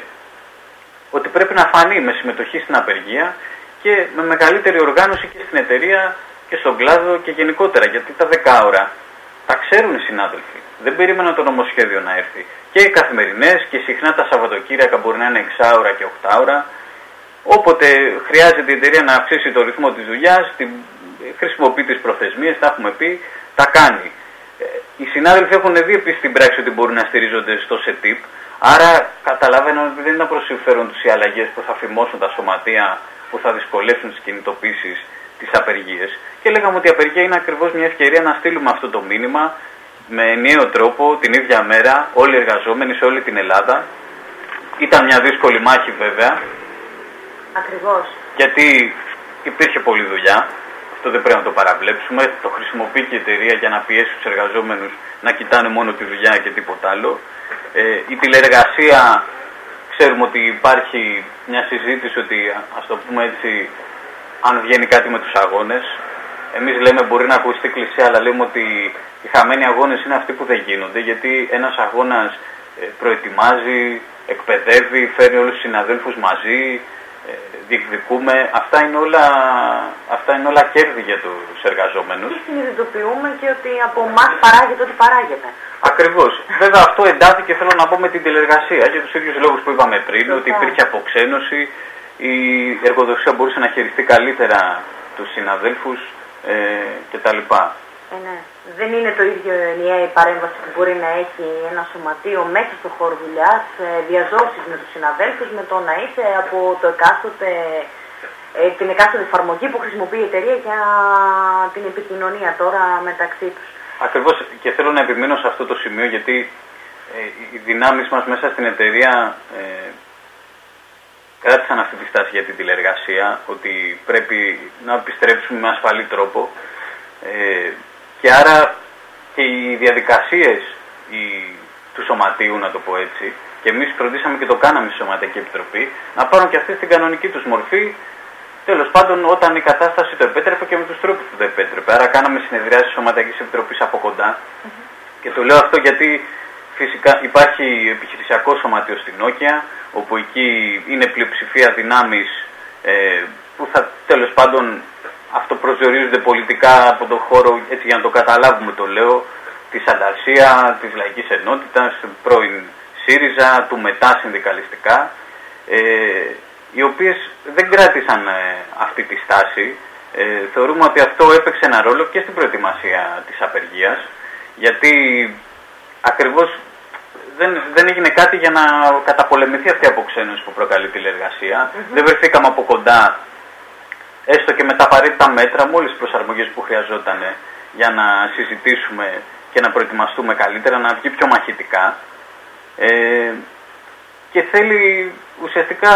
ότι πρέπει να φανεί με συμμετοχή στην απεργία και με μεγαλύτερη οργάνωση και στην εταιρεία και στον κλάδο και γενικότερα. Γιατί τα δεκάωρα τα ξέρουν οι συνάδελφοι. Δεν περίμεναν το νομοσχέδιο να έρθει. Και οι καθημερινές και συχνά τα Σαββατοκύριακα μπορεί να είναι εξάωρα και οκτάωρα. Όποτε χρειάζεται η εταιρεία να αυξήσει το ρυθμό της δουλειάς, χρησιμοποιεί τις προθεσμίες, τα έχουμε πει, τα κάνει. Οι συνάδελφοι έχουν δει επίσης στην πράξη ότι μπορούν να στηρίζονται στο ΣΕΤΙΠ. Άρα καταλαβαίνω ότι δεν είναι προς συμφέρον τους οι αλλαγές που θα φημώσουν τα σωματεία, που θα δυσκολεύσουν τις κινητοποίησεις τις απεργίες. Και λέγαμε ότι η απεργία είναι ακριβώς μια ευκαιρία να στείλουμε αυτό το μήνυμα με ενιαίο τρόπο, την ίδια μέρα, όλοι οι εργαζόμενοι σε όλη την Ελλάδα. Ήταν μια δύσκολη μάχη βέβαια. Ακριβώς. Γιατί υπήρχε πολλή δουλειά. Αυτό δεν πρέπει να το παραβλέψουμε. Το χρησιμοποιεί και η εταιρεία για να πιέσει τους εργαζόμενους να κοιτάνε μόνο τη δουλειά και τίποτα άλλο. Ε, η τηλεργασία, ξέρουμε ότι υπάρχει μια συζήτηση ότι, ας το πούμε έτσι, αν βγαίνει κάτι με τους αγώνες. Εμείς λέμε, μπορεί να ακουστεί κλισέ, αλλά λέμε ότι οι χαμένοι αγώνες είναι αυτοί που δεν γίνονται, γιατί ένας αγώνας προετοιμάζει, εκπαιδεύει, φέρνει όλους τους συναδέλφους μαζί, διεκδικούμε. Αυτά είναι όλα, αυτά είναι όλα κέρδη για τους εργαζόμενους. Και συνειδητοποιούμε και ότι από εμάς παράγεται ό,τι παράγεται. Ακριβώς. Βέβαια αυτό εντάθηκε, θέλω να πω, με την τηλεργασία για τους ίδιους λόγους που είπαμε πριν, Φυσικά. Ότι υπήρχε αποξένωση, η εργοδοσία μπορούσε να χειριστεί καλύτερα τους συναδέλφους ε, κτλ. Ε, ναι. Δεν είναι το ίδιο ενιαία η παρέμβαση που μπορεί να έχει ένα σωματείο μέσα στο χώρο δουλειάς, διαζώσεις με τους συναδέλφους, με το να είσαι από το εκάστοτε, ε, την εκάστοτε εφαρμογή που χρησιμοποιεί η εταιρεία για την επικοινωνία τώρα μεταξύ τους. Ακριβώς, και θέλω να επιμείνω σε αυτό το σημείο, γιατί ε, οι δυνάμεις μας μέσα στην εταιρεία ε, κράτησαν αυτή τη στάση για την τηλεργασία, ότι πρέπει να επιστρέψουμε με ασφαλή τρόπο. Ε, Και άρα και οι διαδικασίες οι, του σωματείου, να το πω έτσι, και εμείς φροντίσαμε και το κάναμε στη Σωματική Επιτροπή, να πάρουν και αυτή την κανονική τους μορφή, τέλος πάντων όταν η κατάσταση το επέτρεπε και με τους τρόπους που το επέτρεπε. Άρα κάναμε συνεδριάσεις της Σωματικής Επιτροπής από κοντά. Mm-hmm. Και το λέω αυτό γιατί φυσικά υπάρχει επιχειρησιακό σωματείο στην Νόκια, όπου εκεί είναι πλειοψηφία δυνάμεις ε, που θα τέλος πάντων αυτό προσδιορίζονται πολιτικά από τον χώρο, έτσι για να το καταλάβουμε το λέω, της Ανταρσία, της Λαϊκής Ενότητας, πρώην ΣΥΡΙΖΑ, του μετά συνδικαλιστικά, ε, οι οποίες δεν κράτησαν ε, αυτή τη στάση. Ε, θεωρούμε ότι αυτό έπαιξε ένα ρόλο και στην προετοιμασία της απεργίας, γιατί ακριβώς δεν, δεν έγινε κάτι για να καταπολεμηθεί αυτή η αποξένωση που προκαλεί τηλεργασία. Mm-hmm. Δεν βρεθήκαμε από κοντά, έστω και με τα απαραίτητα μέτρα, με όλες τις προσαρμογές που χρειαζόταν για να συζητήσουμε και να προετοιμαστούμε καλύτερα, να βγει πιο μαχητικά. Ε, και θέλει, ουσιαστικά,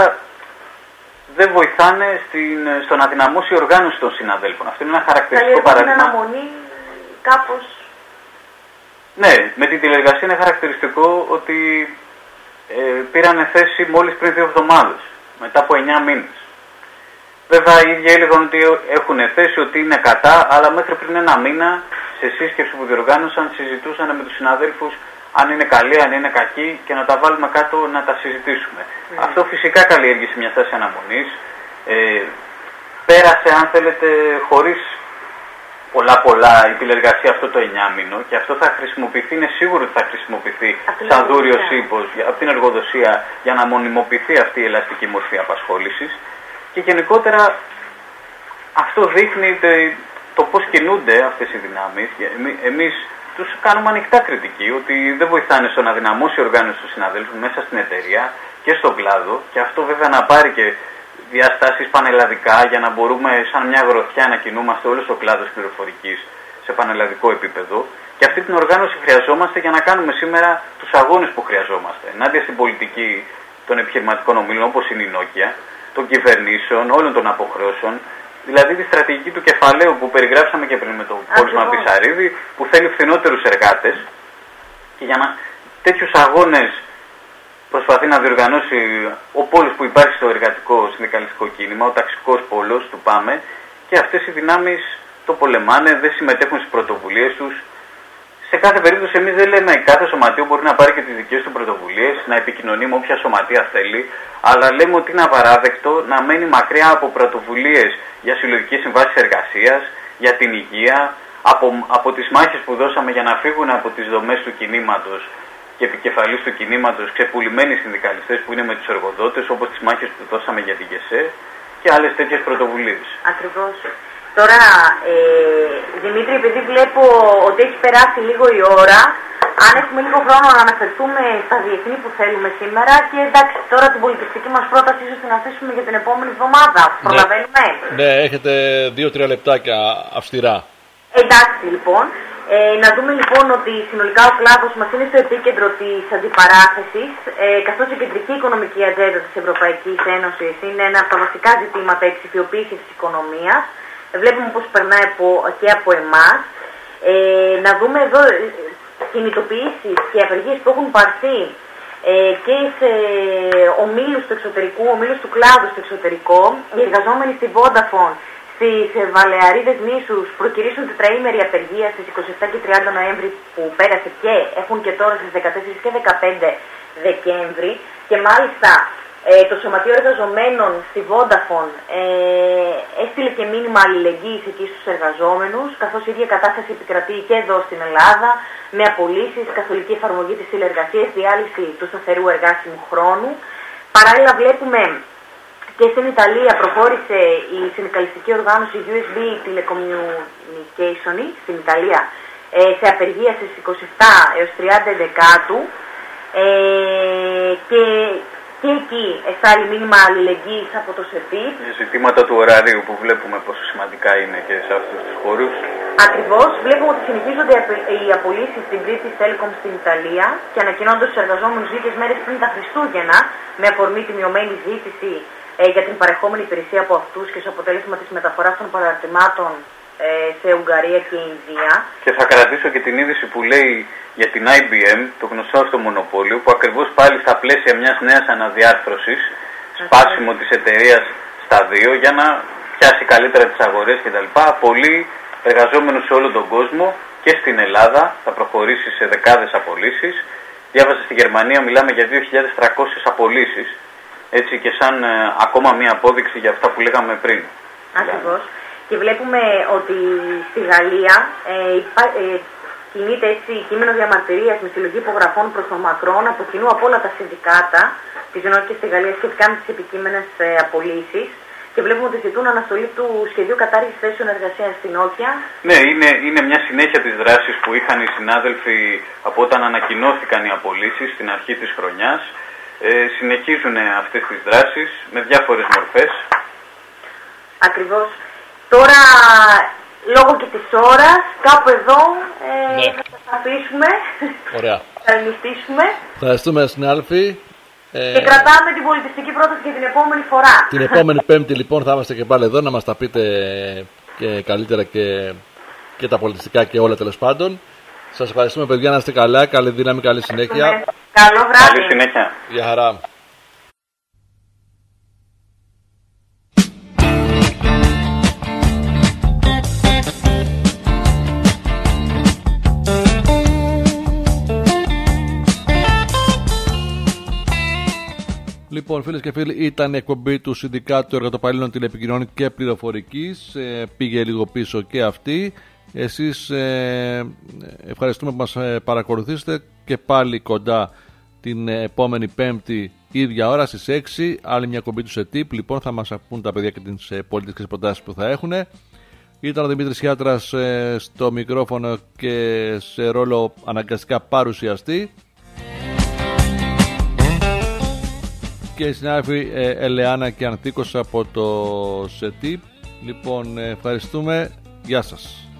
δεν βοηθάνε στην, στο να δυναμώσει η οργάνωση των συναδέλφων. Αυτό είναι ένα χαρακτηριστικό παράδειγμα. Είναι αναμονή κάπως. Ναι, με την τηλεργασία είναι χαρακτηριστικό ότι ε, πήρανε θέση μόλις πριν δύο εβδομάδες, μετά από εννιά μήνες. Βέβαια οι ίδιοι έλεγαν ότι έχουν θέση, ότι είναι κατά, αλλά μέχρι πριν ένα μήνα σε σύσκεψη που διοργάνωσαν συζητούσαν με τους συναδέλφους αν είναι καλή, αν είναι κακή και να τα βάλουμε κάτω να τα συζητήσουμε. Mm. Αυτό φυσικά καλλιέργησε μια στάση αναμονής. Ε, πέρασε, αν θέλετε, χωρίς πολλά πολλά η τηλεργασία αυτό το εννιάμηνο, και αυτό θα χρησιμοποιηθεί, είναι σίγουρο ότι θα χρησιμοποιηθεί σαν δούριος ύπος από την εργοδοσία για να μονιμοποιηθεί αυτή η ελαστική μορφή απασχόλησης. Και γενικότερα αυτό δείχνει το πώς κινούνται αυτές οι δυνάμεις. Εμείς τους κάνουμε ανοιχτά κριτική, ότι δεν βοηθάνε στο να δυναμώσει η οργάνωση των συναδέλφων μέσα στην εταιρεία και στον κλάδο, και αυτό βέβαια να πάρει και διαστάσεις πανελλαδικά για να μπορούμε σαν μια γροθιά να κινούμαστε όλος ο κλάδος πληροφορικής σε πανελλαδικό επίπεδο. Και αυτή την οργάνωση χρειαζόμαστε για να κάνουμε σήμερα τους αγώνες που χρειαζόμαστε ενάντια στην πολιτική των επιχειρηματικών ομίλων, όπως είναι η Νόκια, των κυβερνήσεων, όλων των αποχρεώσεων, δηλαδή τη στρατηγική του κεφαλαίου που περιγράψαμε και πριν με το πόρισμα Πισαρίδη, που θέλει φθηνότερους εργάτες, και για να τέτοιους αγώνες προσπαθεί να διοργανώσει ο πόλος που υπάρχει στο εργατικό συνδικαλιστικό κίνημα, ο ταξικός πόλος του ΠΑΜΕ, και αυτές οι δυνάμεις το πολεμάνε, δεν συμμετέχουν στις πρωτοβουλίες τους. Σε κάθε περίπτωση εμείς δεν λέμε κάθε σωματείο μπορεί να πάρει και τις δικές του πρωτοβουλίες, να επικοινωνεί με όποια σωματεία θέλει, αλλά λέμε ότι είναι απαράδεκτο να μένει μακριά από πρωτοβουλίες για συλλογικές συμβάσεις εργασίας, για την υγεία, από, από τις μάχες που δώσαμε για να φύγουν από τις δομές του κινήματος και επικεφαλής του κινήματος ξεπουλημένοι συνδικαλιστές που είναι με τους εργοδότες, όπως τις μάχες που δώσαμε για την ΓΕΣΕ και άλλες τέτοιες πρωτοβουλίες. Ακριβώς. Τώρα, ε, Δημήτρη, επειδή βλέπω ότι έχει περάσει λίγο η ώρα, αν έχουμε λίγο χρόνο να αναφερθούμε στα διεθνή που θέλουμε σήμερα και εντάξει, τώρα την πολιτιστική μας πρόταση ίσως την αφήσουμε για την επόμενη εβδομάδα. Ναι. Προλαβαίνουμε. Ναι, έχετε δύο-τρία λεπτάκια αυστηρά. Εντάξει λοιπόν. Ε, να δούμε λοιπόν ότι συνολικά ο κλάδος μας είναι στο επίκεντρο της αντιπαράθεσης, ε, καθώς η κεντρική οικονομική ατζέντα της Ευρωπαϊκής Ένωσης είναι ένα από τα βασικά ζητήματα η ψηφιοποίηση της οικονομίας. Ε, βλέπουμε πώς περνάει από, και από εμάς. Ε, να δούμε εδώ κινητοποιήσεις και απεργίες που έχουν πάρθει ε, και σε ομίλους του εξωτερικού, ομίλους του κλάδου στο εξωτερικό. Οι εργαζόμενοι στη Vodafone στις Βαλεαρίδες νήσους προκυρήσουν τετραήμερη απεργία στις είκοσι επτά και τριάντα Νοέμβρη που πέρασε και έχουν και τώρα στις δεκατέσσερις και δεκαπέντε Δεκέμβρη και μάλιστα ε, το Σωματείο Εργαζομένων στη Vodafone ε, έστειλε και μήνυμα αλληλεγγύης εκεί στους εργαζόμενους, καθώς η ίδια κατάσταση επικρατεί και εδώ στην Ελλάδα με απολύσεις, καθολική εφαρμογή της τηλεργασίας, διάλυση του σταθερού εργάσιμου χρόνου. Παράλληλα βλέπουμε και στην Ιταλία προχώρησε η συνδικαλιστική οργάνωση γιου ες μπι Telecommunication στην Ιταλία σε απεργία στις είκοσι επτά έως τριάντα Δεκάτου ε, και, και εκεί εστάλει μήνυμα αλληλεγγύης από το ΣΕΤΙΠ. Ζητήματα του ωραρίου που βλέπουμε πόσο σημαντικά είναι και σε αυτούς τους χώρους. Ακριβώς, βλέπουμε ότι συνεχίζονται οι απολύσεις στην British Telecom στην Ιταλία και ανακοινώνονται στους εργαζόμενους λίγες μέρες πριν τα Χριστούγεννα με αφορμή τη μειωμένη ζήτηση για την παρεχόμενη υπηρεσία από αυτούς και στο αποτέλεσμα της μεταφοράς των παραρτημάτων ε, σε Ουγγαρία και Ινδία. Και θα κρατήσω και την είδηση που λέει για την άι μπι εμ, το γνωστό αυτό μονοπόλιο, που ακριβώς πάλι στα πλαίσια μιας νέας αναδιάρθρωσης, σπάσιμο της εταιρείας στα δύο, για να πιάσει καλύτερα τις αγορές κτλ. Πολλοί εργαζόμενους σε όλο τον κόσμο και στην Ελλάδα θα προχωρήσει σε δεκάδες απολύσεις. Διάβασα στη Γερμανία, μιλάμε για δύο χιλιάδες τριακόσιες απολύσεις. Έτσι και σαν ε, ακόμα μία απόδειξη για αυτά που λέγαμε πριν. Ακριβώς. Και βλέπουμε ότι στη Γαλλία ε, υπά, ε, κινείται έτσι κείμενο διαμαρτυρίας με συλλογή υπογραφών προς τον Μακρόν από κοινού από όλα τα συνδικάτα της ενότητας στη Γαλλία σχετικά με τις επικείμενες ε, απολύσεις. Και βλέπουμε ότι ζητούν αναστολή του σχεδίου κατάργησης θέσεων εργασίας στην Νόκια. Ναι, είναι, είναι μια συνέχεια της δράσης που είχαν οι συνάδελφοι από όταν ανακοινώθηκαν οι απολύσεις στην αρχή της χρονιάς. Ε, συνεχίζουν αυτές τις δράσεις με διάφορες μορφές. Ακριβώς. Τώρα, λόγω και της ώρας, κάπου εδώ ε, ναι. θα σας αφήσουμε. Ωραία. Θα ενιστήσουμε. Ευχαριστούμε, συνάδελφοι. Ε... Και κρατάμε την πολιτιστική πρόταση για την επόμενη φορά. Την επόμενη Πέμπτη, λοιπόν, θα είμαστε και πάλι εδώ να μας τα πείτε και καλύτερα και, και τα πολιτιστικά και όλα τέλος πάντων. Σας ευχαριστούμε, παιδιά, να είστε καλά. Καλή δύναμη, καλή συνέχεια. Καλό βράδυ. Καλή συνέχεια. Γεια χαρά. Λοιπόν, φίλες και φίλοι, ήταν η εκπομπή του Συνδικάτου Εργατοπαλλήλων Τηλεπικοινωνιών και Πληροφορικής. Ε, πήγε λίγο πίσω και αυτή. Εσείς ε, ευχαριστούμε που μας παρακολουθήσετε και πάλι κοντά την επόμενη Πέμπτη ίδια ώρα στις έξι. Άλλη μια εκπομπή του ΣΕΤΙΠ. Λοιπόν, θα μας πούν τα παιδιά και τις πολιτικές προτάσεις που θα έχουν. Ήταν ο Δημήτρης Χιάτρας ε, στο μικρόφωνο και σε ρόλο αναγκαστικά παρουσιαστή. Και οι συνάδελφοι ε, Ελεάνα και Ανθίκος από το ΣΕΤΙΠ. Λοιπόν, ε, ευχαριστούμε. Γεια σας.